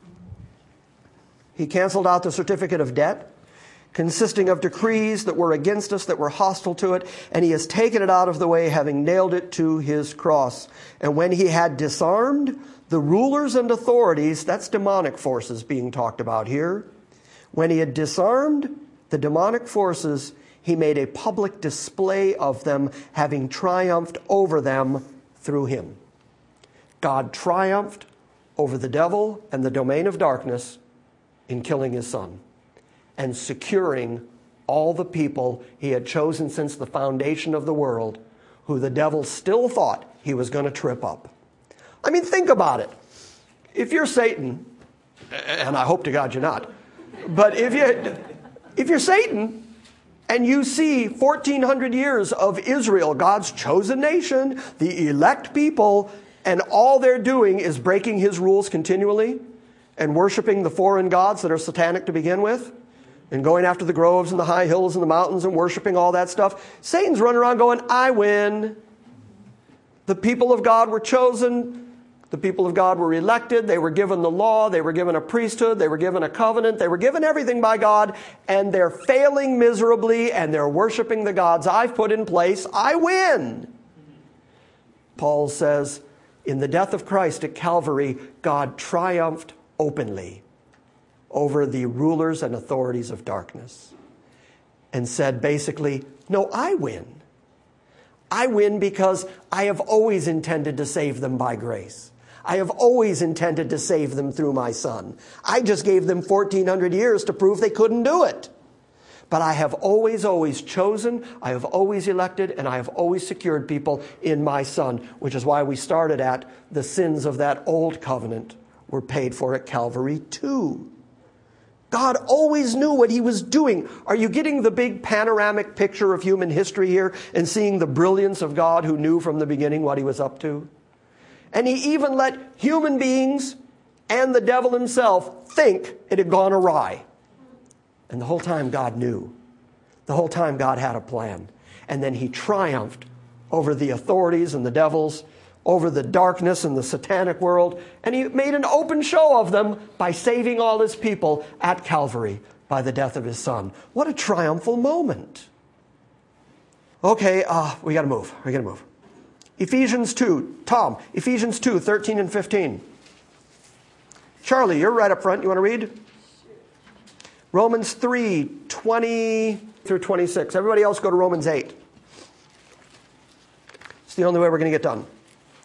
He canceled out the certificate of debt, consisting of decrees that were against us, that were hostile to it, and he has taken it out of the way, having nailed it to his cross. And when he had disarmed the rulers and authorities, that's demonic forces being talked about here. When he had disarmed the demonic forces, he made a public display of them, having triumphed over them through him. God triumphed over the devil and the domain of darkness in killing his son and securing all the people he had chosen since the foundation of the world, who the devil still thought he was going to trip up. I mean, think about it. If you're Satan, and I hope to God you're not, but if you're Satan and you see 1,400 years of Israel, God's chosen nation, the elect people, and all they're doing is breaking his rules continually and worshiping the foreign gods that are satanic to begin with, and going after the groves and the high hills and the mountains and worshiping all that stuff, Satan's running around going, I win. The people of God were chosen. The people of God were elected. They were given the law. They were given a priesthood. They were given a covenant. They were given everything by God. And they're failing miserably, and they're worshiping the gods I've put in place. I win. Paul says, in the death of Christ at Calvary, God triumphed openly over the rulers and authorities of darkness and said basically, no, I win. I win because I have always intended to save them by grace. I have always intended to save them through my son. I just gave them 1,400 years to prove they couldn't do it. But I have always chosen, I have always elected, and I have always secured people in my son, which is why we started at the sins of that old covenant were paid for at Calvary too. God always knew what he was doing. Are you getting the big panoramic picture of human history here and seeing the brilliance of God who knew from the beginning what he was up to? And he even let human beings and the devil himself think it had gone awry. And the whole time God knew. The whole time God had a plan. And then he triumphed over the authorities and the devils, over the darkness and the satanic world, and he made an open show of them by saving all his people at Calvary by the death of his son. What a triumphal moment. Okay, we got to move. Ephesians 2. Tom, Ephesians 2, 13 and 15. Charlie, you're right up front. You want to read? Romans 3, 20 through 26. Everybody else go to Romans 8. It's the only way we're going to get done.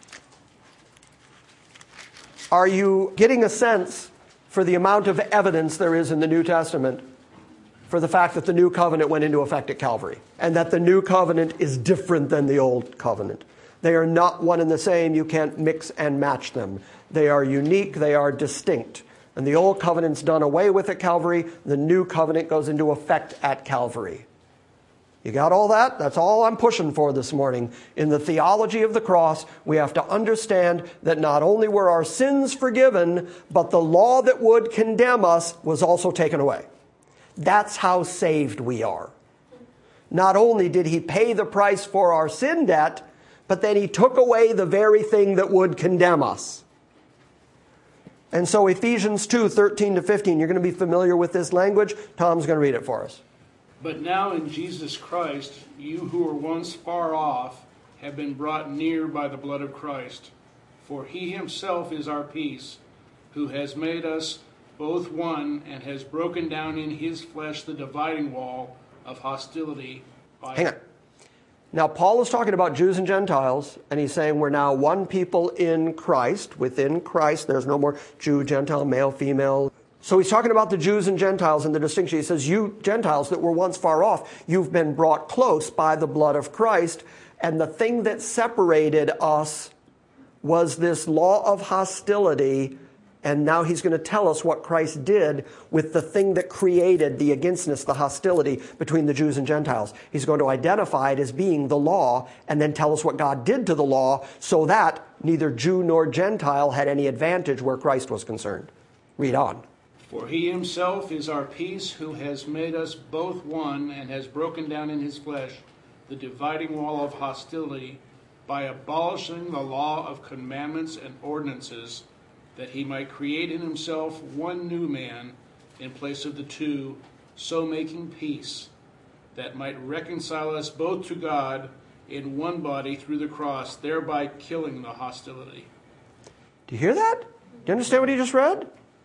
Are you getting a sense for the amount of evidence there is in the New Testament for the fact that the new covenant went into effect at Calvary and that the new covenant is different than the old covenant? They are not one and the same. You can't mix and match them. They are unique. They are distinct. And the old covenant's done away with at Calvary. The new covenant goes into effect at Calvary. You got all that? That's all I'm pushing for this morning. In the theology of the cross, we have to understand that not only were our sins forgiven, but the law that would condemn us was also taken away. That's how saved we are. Not only did he pay the price for our sin debt, but then he took away the very thing that would condemn us. And so Ephesians 2, 13 to 15, you're going to be familiar with this language. Tom's going to read it for us. But now in Jesus Christ, you who were once far off have been brought near by the blood of Christ. For he himself is our peace, who has made us both one and has broken down in his flesh the dividing wall of hostility. Hang on. Now, Paul is talking about Jews and Gentiles, and he's saying we're now one people in Christ. Within Christ, there's no more Jew, Gentile, male, female. So he's talking about the Jews and Gentiles and the distinction. He says, you Gentiles that were once far off, you've been brought close by the blood of Christ. And the thing that separated us was this law of hostility And now he's going to tell us what Christ did with the thing that created the againstness, the hostility between the Jews and Gentiles. He's going to identify it as being the law and then tell us what God did to the law so that neither Jew nor Gentile had any advantage where Christ was concerned. Read on. For he himself is our peace, who has made us both one and has broken down in his flesh the dividing wall of hostility by abolishing the law of commandments and ordinances, that he might create in himself one new man in place of the two, so making peace, that might reconcile us both to God in one body through the cross, thereby killing the hostility. Do you hear that? Do you understand what he just read?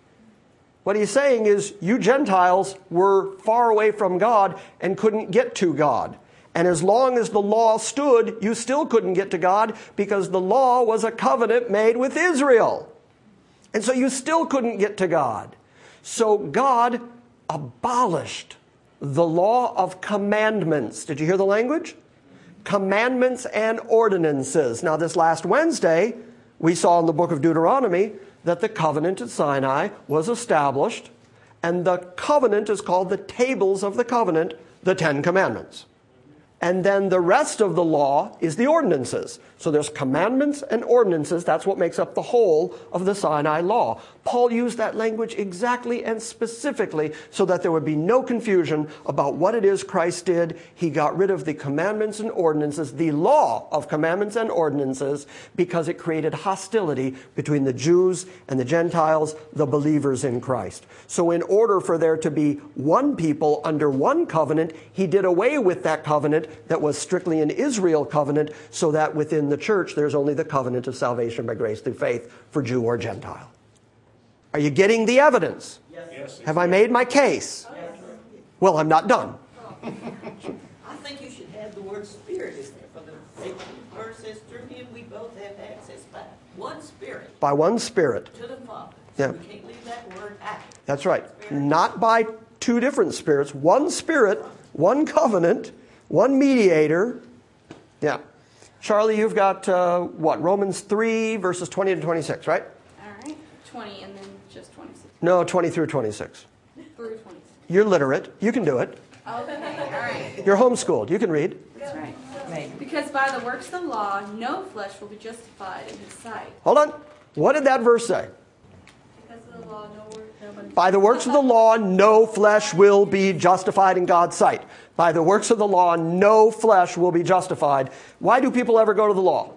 What he's saying is, you Gentiles were far away from God and couldn't get to God. And as long as the law stood, you still couldn't get to God because the law was a covenant made with Israel. And so you still couldn't get to God. So God abolished the law of commandments. Did you hear the language? Commandments and ordinances. Now, this last Wednesday, we saw in the book of Deuteronomy that the covenant at Sinai was established, and the covenant is called the tables of the covenant, the Ten Commandments. And then the rest of the law is the ordinances. So there's commandments and ordinances. That's what makes up the whole of the Sinai law. Paul used that language exactly and specifically so that there would be no confusion about what it is Christ did. He got rid of the commandments and ordinances, the law of commandments and ordinances, because it created hostility between the Jews and the Gentiles, the believers in Christ. So in order for there to be one people under one covenant, he did away with that covenant that was strictly an Israel covenant, so that within the church there's only the covenant of salvation by grace through faith for Jew or Gentile. Are you getting the evidence? Yes. Have I made my case? Yes. Well, I'm not done. I think you should have the word spirit in there for the 18th verse says, through him we both have access by one spirit By one Spirit. to the Father. Yeah. So we can't leave that word out. That's right. Not by two different spirits. One Spirit, one covenant, one mediator. Yeah. Charlie, you've got, Romans 3, verses 20 to 26, right? All right, 20 and then just 26. No, 20 through 26. Through 26. You're literate. You can do it. Okay, all right. You're homeschooled. You can read. That's right. Because by the works of the law, no flesh will be justified in his sight. Hold on. What did that verse say? Because of the law, nobody. By the works of the law, no flesh will be justified in God's sight. By the works of the law, no flesh will be justified. Why do people ever go to the law?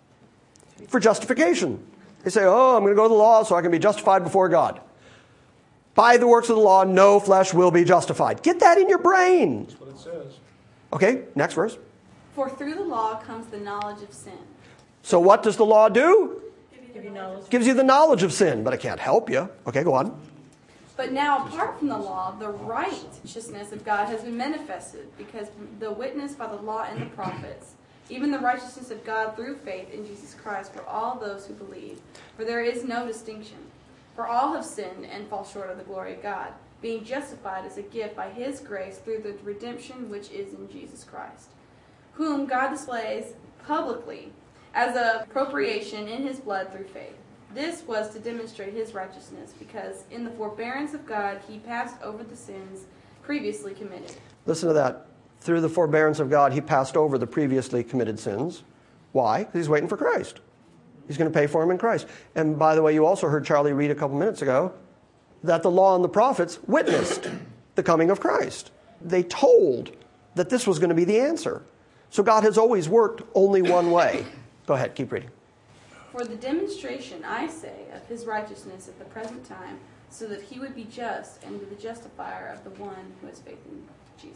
For justification. They say, oh, I'm going to go to the law so I can be justified before God. By the works of the law, no flesh will be justified. Get that in your brain. That's what it says. Okay, next verse. For through the law comes the knowledge of sin. So what does the law do? Give you knowledge. Gives you the knowledge of sin, but it can't help you. Okay, go on. But now, apart from the law, the righteousness of God has been manifested, because the witness by the law and the prophets, even the righteousness of God through faith in Jesus Christ for all those who believe. For there is no distinction. For all have sinned and fall short of the glory of God, being justified as a gift by his grace through the redemption which is in Jesus Christ, whom God displays publicly as a propitiation in his blood through faith. This was to demonstrate his righteousness, because in the forbearance of God he passed over the sins previously committed. Listen to that. Through the forbearance of God, he passed over the previously committed sins. Why? Because he's waiting for Christ. He's going to pay for him in Christ. And by the way, you also heard Charlie read a couple minutes ago that the law and the prophets witnessed the coming of Christ. They told that this was going to be the answer. So God has always worked only one way. Go ahead, keep reading. For the demonstration, I say, of his righteousness at the present time, so that he would be just and the justifier of the one who has faith in Jesus.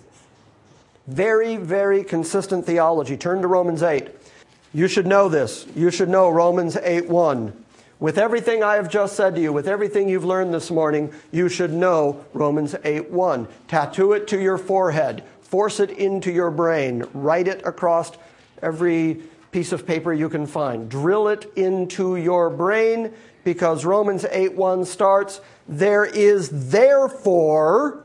Very, very consistent theology. Turn to Romans 8. You should know this. You should know Romans 8:1. With everything I have just said to you, with everything you've learned this morning, you should know Romans 8:1. Tattoo it to your forehead. Force it into your brain. Write it across every piece of paper you can find. Drill it into your brain, because Romans 8:1 starts, there is therefore,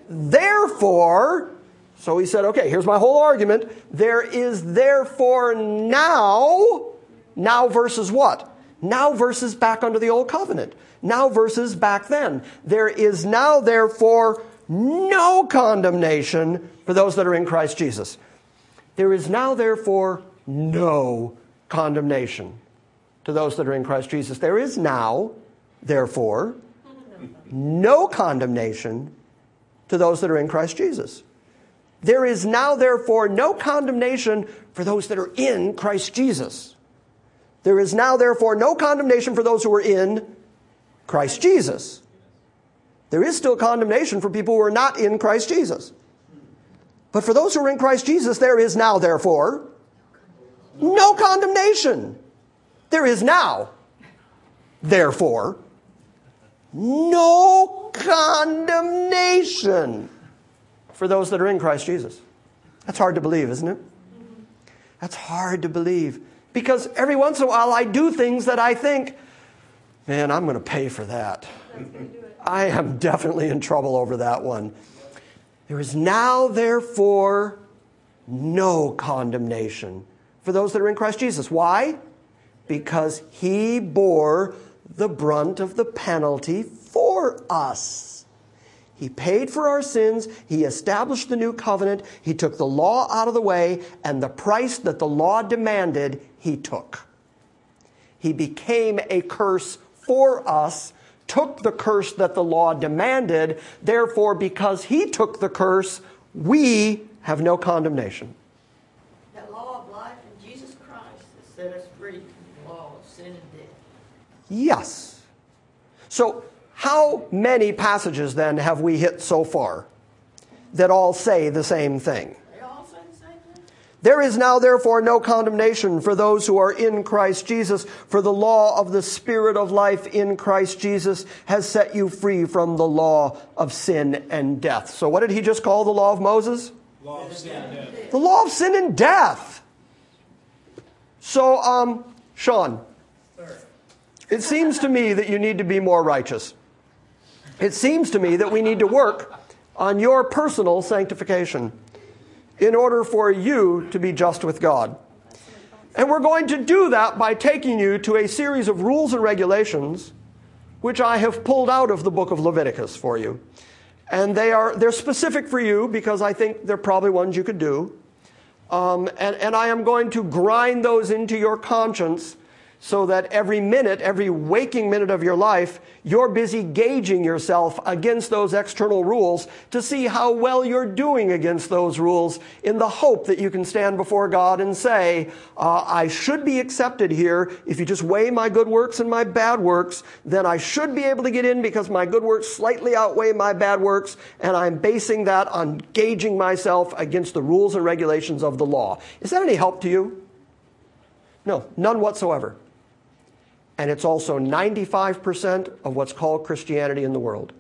so he said, okay, here's my whole argument. There is therefore now versus what? Now versus back under the old covenant. Now versus back then. There is now, therefore, no condemnation for those that are in Christ Jesus. There is now, therefore, no condemnation to those that are in Christ Jesus. There is now, therefore, no condemnation to those that are in Christ Jesus. There is now, therefore, no condemnation for those that are in Christ Jesus. There is now, therefore, no condemnation for those who are in Christ Jesus. There is still condemnation for people who are not in Christ Jesus. But for those who are in Christ Jesus, there is now, therefore, no condemnation. There is now, therefore, no condemnation for those that are in Christ Jesus. That's hard to believe, isn't it? That's hard to believe. Because every once in a while I do things that I think, man, I'm going to pay for that. I am definitely in trouble over that one. There is now, therefore, no condemnation for those that are in Christ Jesus. Why? Because he bore the brunt of the penalty for us. He paid for our sins. He established the new covenant. He took the law out of the way, and the price that the law demanded, he took. He became a curse for us, took the curse that the law demanded. Therefore, because he took the curse, we have no condemnation. The law of life in Jesus Christ has set us free from the law of sin and death. Yes. So, how many passages then have we hit so far that all say the same thing? They all say the same thing. There is now, therefore, no condemnation for those who are in Christ Jesus, for the law of the Spirit of life in Christ Jesus has set you free from the law of sin and death. So what did he just call the law of Moses? Law of sin and death. The law of sin and death. So, Sean, it seems to me that you need to be more righteous. It seems to me that we need to work on your personal sanctification in order for you to be just with God. And we're going to do that by taking you to a series of rules and regulations which I have pulled out of the book of Leviticus for you. And they're specific for you because I think they're probably ones you could do. And I am going to grind those into your conscience so that every minute, every waking minute of your life, you're busy gauging yourself against those external rules to see how well you're doing against those rules in the hope that you can stand before God and say, I should be accepted here. If you just weigh my good works and my bad works, then I should be able to get in because my good works slightly outweigh my bad works, and I'm basing that on gauging myself against the rules and regulations of the law. Is that any help to you? No, none whatsoever. And it's also 95% of what's called Christianity in the world.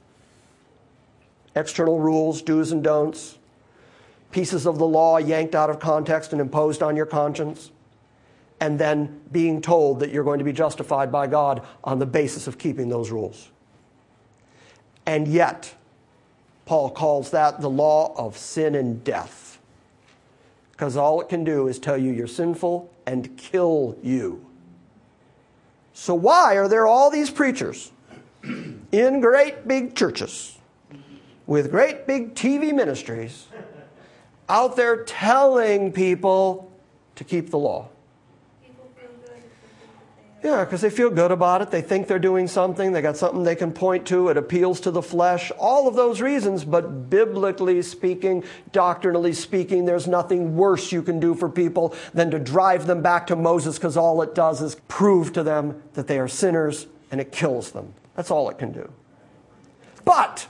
External rules, do's and don'ts, pieces of the law yanked out of context and imposed on your conscience, and then being told that you're going to be justified by God on the basis of keeping those rules. And yet, Paul calls that the law of sin and death, because all it can do is tell you you're sinful and kill you. So why are there all these preachers in great big churches with great big TV ministries out there telling people to keep the law? Yeah, because they feel good about it. They think they're doing something. They got something they can point to. It appeals to the flesh. All of those reasons, but biblically speaking, doctrinally speaking, there's nothing worse you can do for people than to drive them back to Moses, because all it does is prove to them that they are sinners and it kills them. That's all it can do. But,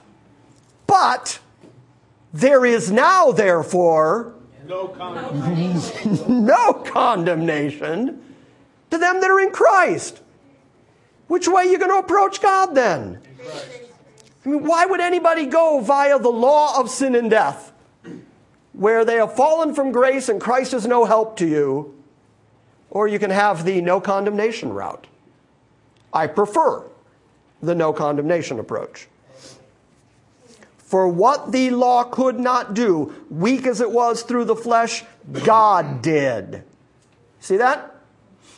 there is now, therefore, No condemnation. no condemnation to them that are in Christ. Which way are you going to approach God then? I mean, why would anybody go via the law of sin and death, where they have fallen from grace and Christ is no help to you? Or you can have the no condemnation route. I prefer the no condemnation approach. For what the law could not do, weak as it was through the flesh, God did. See that?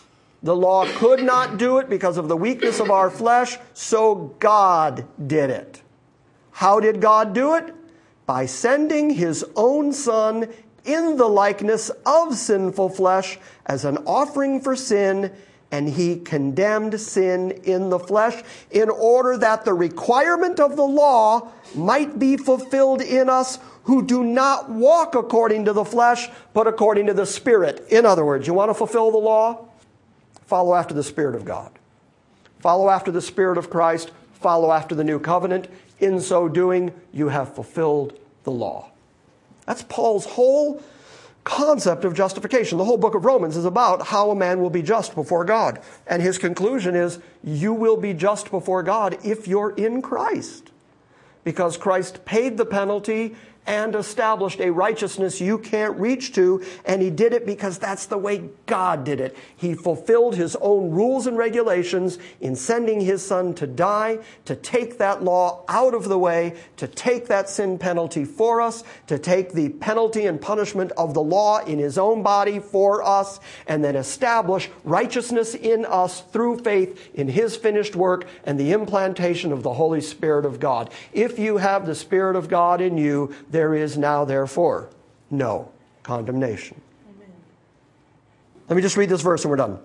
The law could not do it because of the weakness of our flesh, so God did it. How did God do it? By sending his own Son in the likeness of sinful flesh as an offering for sin, and he condemned sin in the flesh in order that the requirement of the law might be fulfilled in us who do not walk according to the flesh, but according to the Spirit. In other words, you want to fulfill the law? Follow after the Spirit of God. Follow after the Spirit of Christ. Follow after the new covenant. In so doing, you have fulfilled the law. That's Paul's whole concept of justification. The whole book of Romans is about how a man will be just before God. And his conclusion is, you will be just before God if you're in Christ. Because Christ paid the penalty and established a righteousness you can't reach to, and he did it because that's the way God did it. He fulfilled his own rules and regulations in sending his Son to die, to take that law out of the way, to take that sin penalty for us, to take the penalty and punishment of the law in his own body for us, and then establish righteousness in us through faith in his finished work and the implantation of the Holy Spirit of God. If you have the Spirit of God in you, there is now, therefore, no condemnation. Amen. Let me just read this verse and we're done.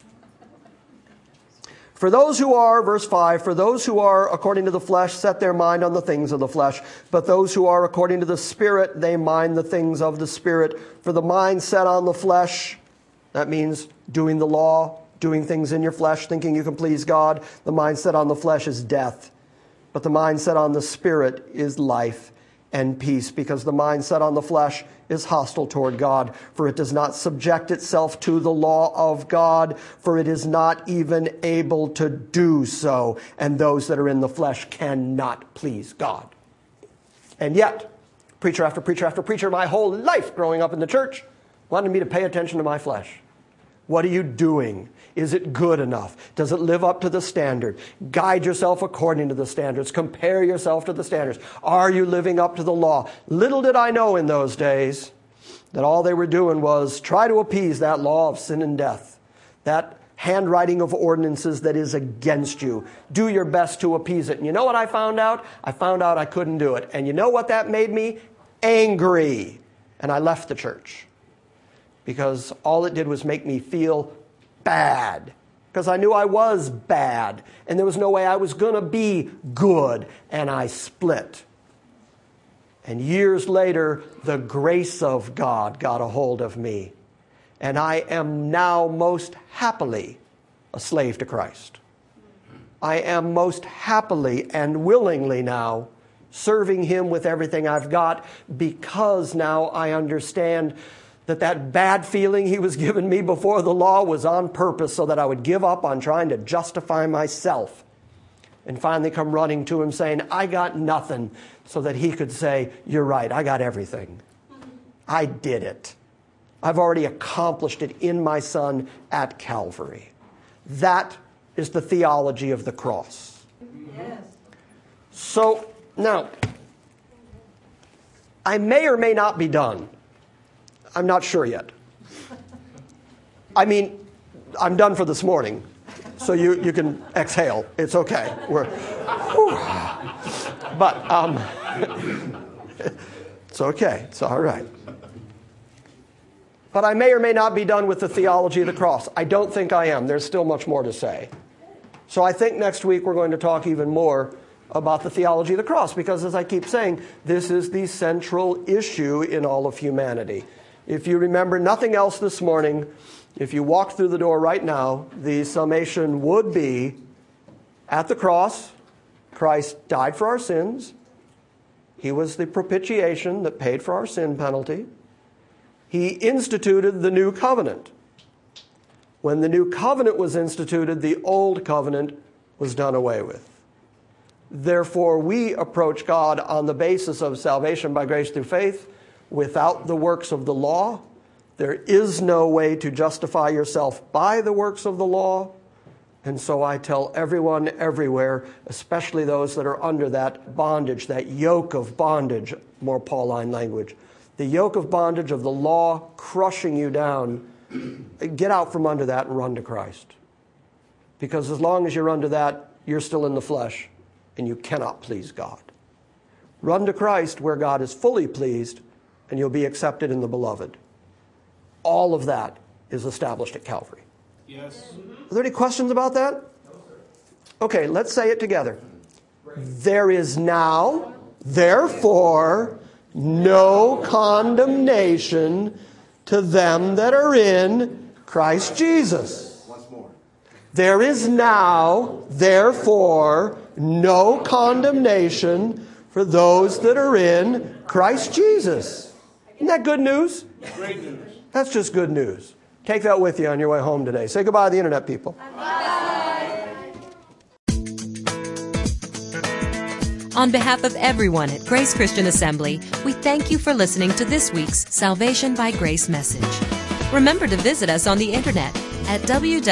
For those who are, verse 5, for those who are according to the flesh set their mind on the things of the flesh, but those who are according to the Spirit, they mind the things of the Spirit. For the mind set on the flesh, that means doing the law, doing things in your flesh, thinking you can please God. The mind set on the flesh is death, but the mind set on the Spirit is life and peace, because the mind set on the flesh is hostile toward God, for it does not subject itself to the law of God, for it is not even able to do so, and those that are in the flesh cannot please God. And yet, preacher after preacher after preacher, my whole life growing up in the church, wanted me to pay attention to my flesh. What are you doing? Is it good enough? Does it live up to the standard? Guide yourself according to the standards. Compare yourself to the standards. Are you living up to the law? Little did I know in those days that all they were doing was try to appease that law of sin and death, that handwriting of ordinances that is against you. Do your best to appease it. And you know what I found out? I found out I couldn't do it. And you know what that made me? Angry. And I left the church, because all it did was make me feel bad, because I knew I was bad and there was no way I was going to be good, and I split. And years later, the grace of God got a hold of me, and I am now most happily a slave to Christ. I am most happily and willingly now serving him with everything I've got, because now I understand that bad feeling he was giving me before the law was on purpose, so that I would give up on trying to justify myself and finally come running to him saying, I got nothing, so that he could say, you're right, I got everything. I did it. I've already accomplished it in my Son at Calvary. That is the theology of the cross. Yes. So now, I may or may not be done. I'm not sure yet. I mean, I'm done for this morning, so you can exhale. It's okay. But it's okay. It's all right. But I may or may not be done with the theology of the cross. I don't think I am. There's still much more to say. So I think next week we're going to talk even more about the theology of the cross, because, as I keep saying, this is the central issue in all of humanity. If you remember nothing else this morning, if you walked through the door right now, the summation would be, at the cross, Christ died for our sins. He was the propitiation that paid for our sin penalty. He instituted the new covenant. When the new covenant was instituted, the old covenant was done away with. Therefore, we approach God on the basis of salvation by grace through faith, without the works of the law. There is no way to justify yourself by the works of the law. And so I tell everyone everywhere, especially those that are under that bondage, that yoke of bondage, more Pauline language, the yoke of bondage of the law crushing you down, get out from under that and run to Christ. Because as long as you're under that, you're still in the flesh and you cannot please God. Run to Christ where God is fully pleased and you'll be accepted in the beloved. All of that is established at Calvary. Yes. Are there any questions about that? No, sir. Okay, let's say it together. There is now, therefore, no condemnation to them that are in Christ Jesus. Once more. There is now, therefore, no condemnation for those that are in Christ Jesus. Isn't that good news? Great news. That's just good news. Take that with you on your way home today. Say goodbye to the internet, people. On behalf of everyone at Grace Christian Assembly, we thank you for listening to this week's Salvation by Grace message. Remember to visit us on the internet at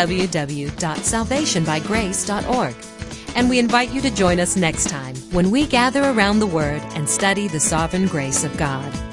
www.salvationbygrace.org. And we invite you to join us next time when we gather around the Word and study the sovereign grace of God.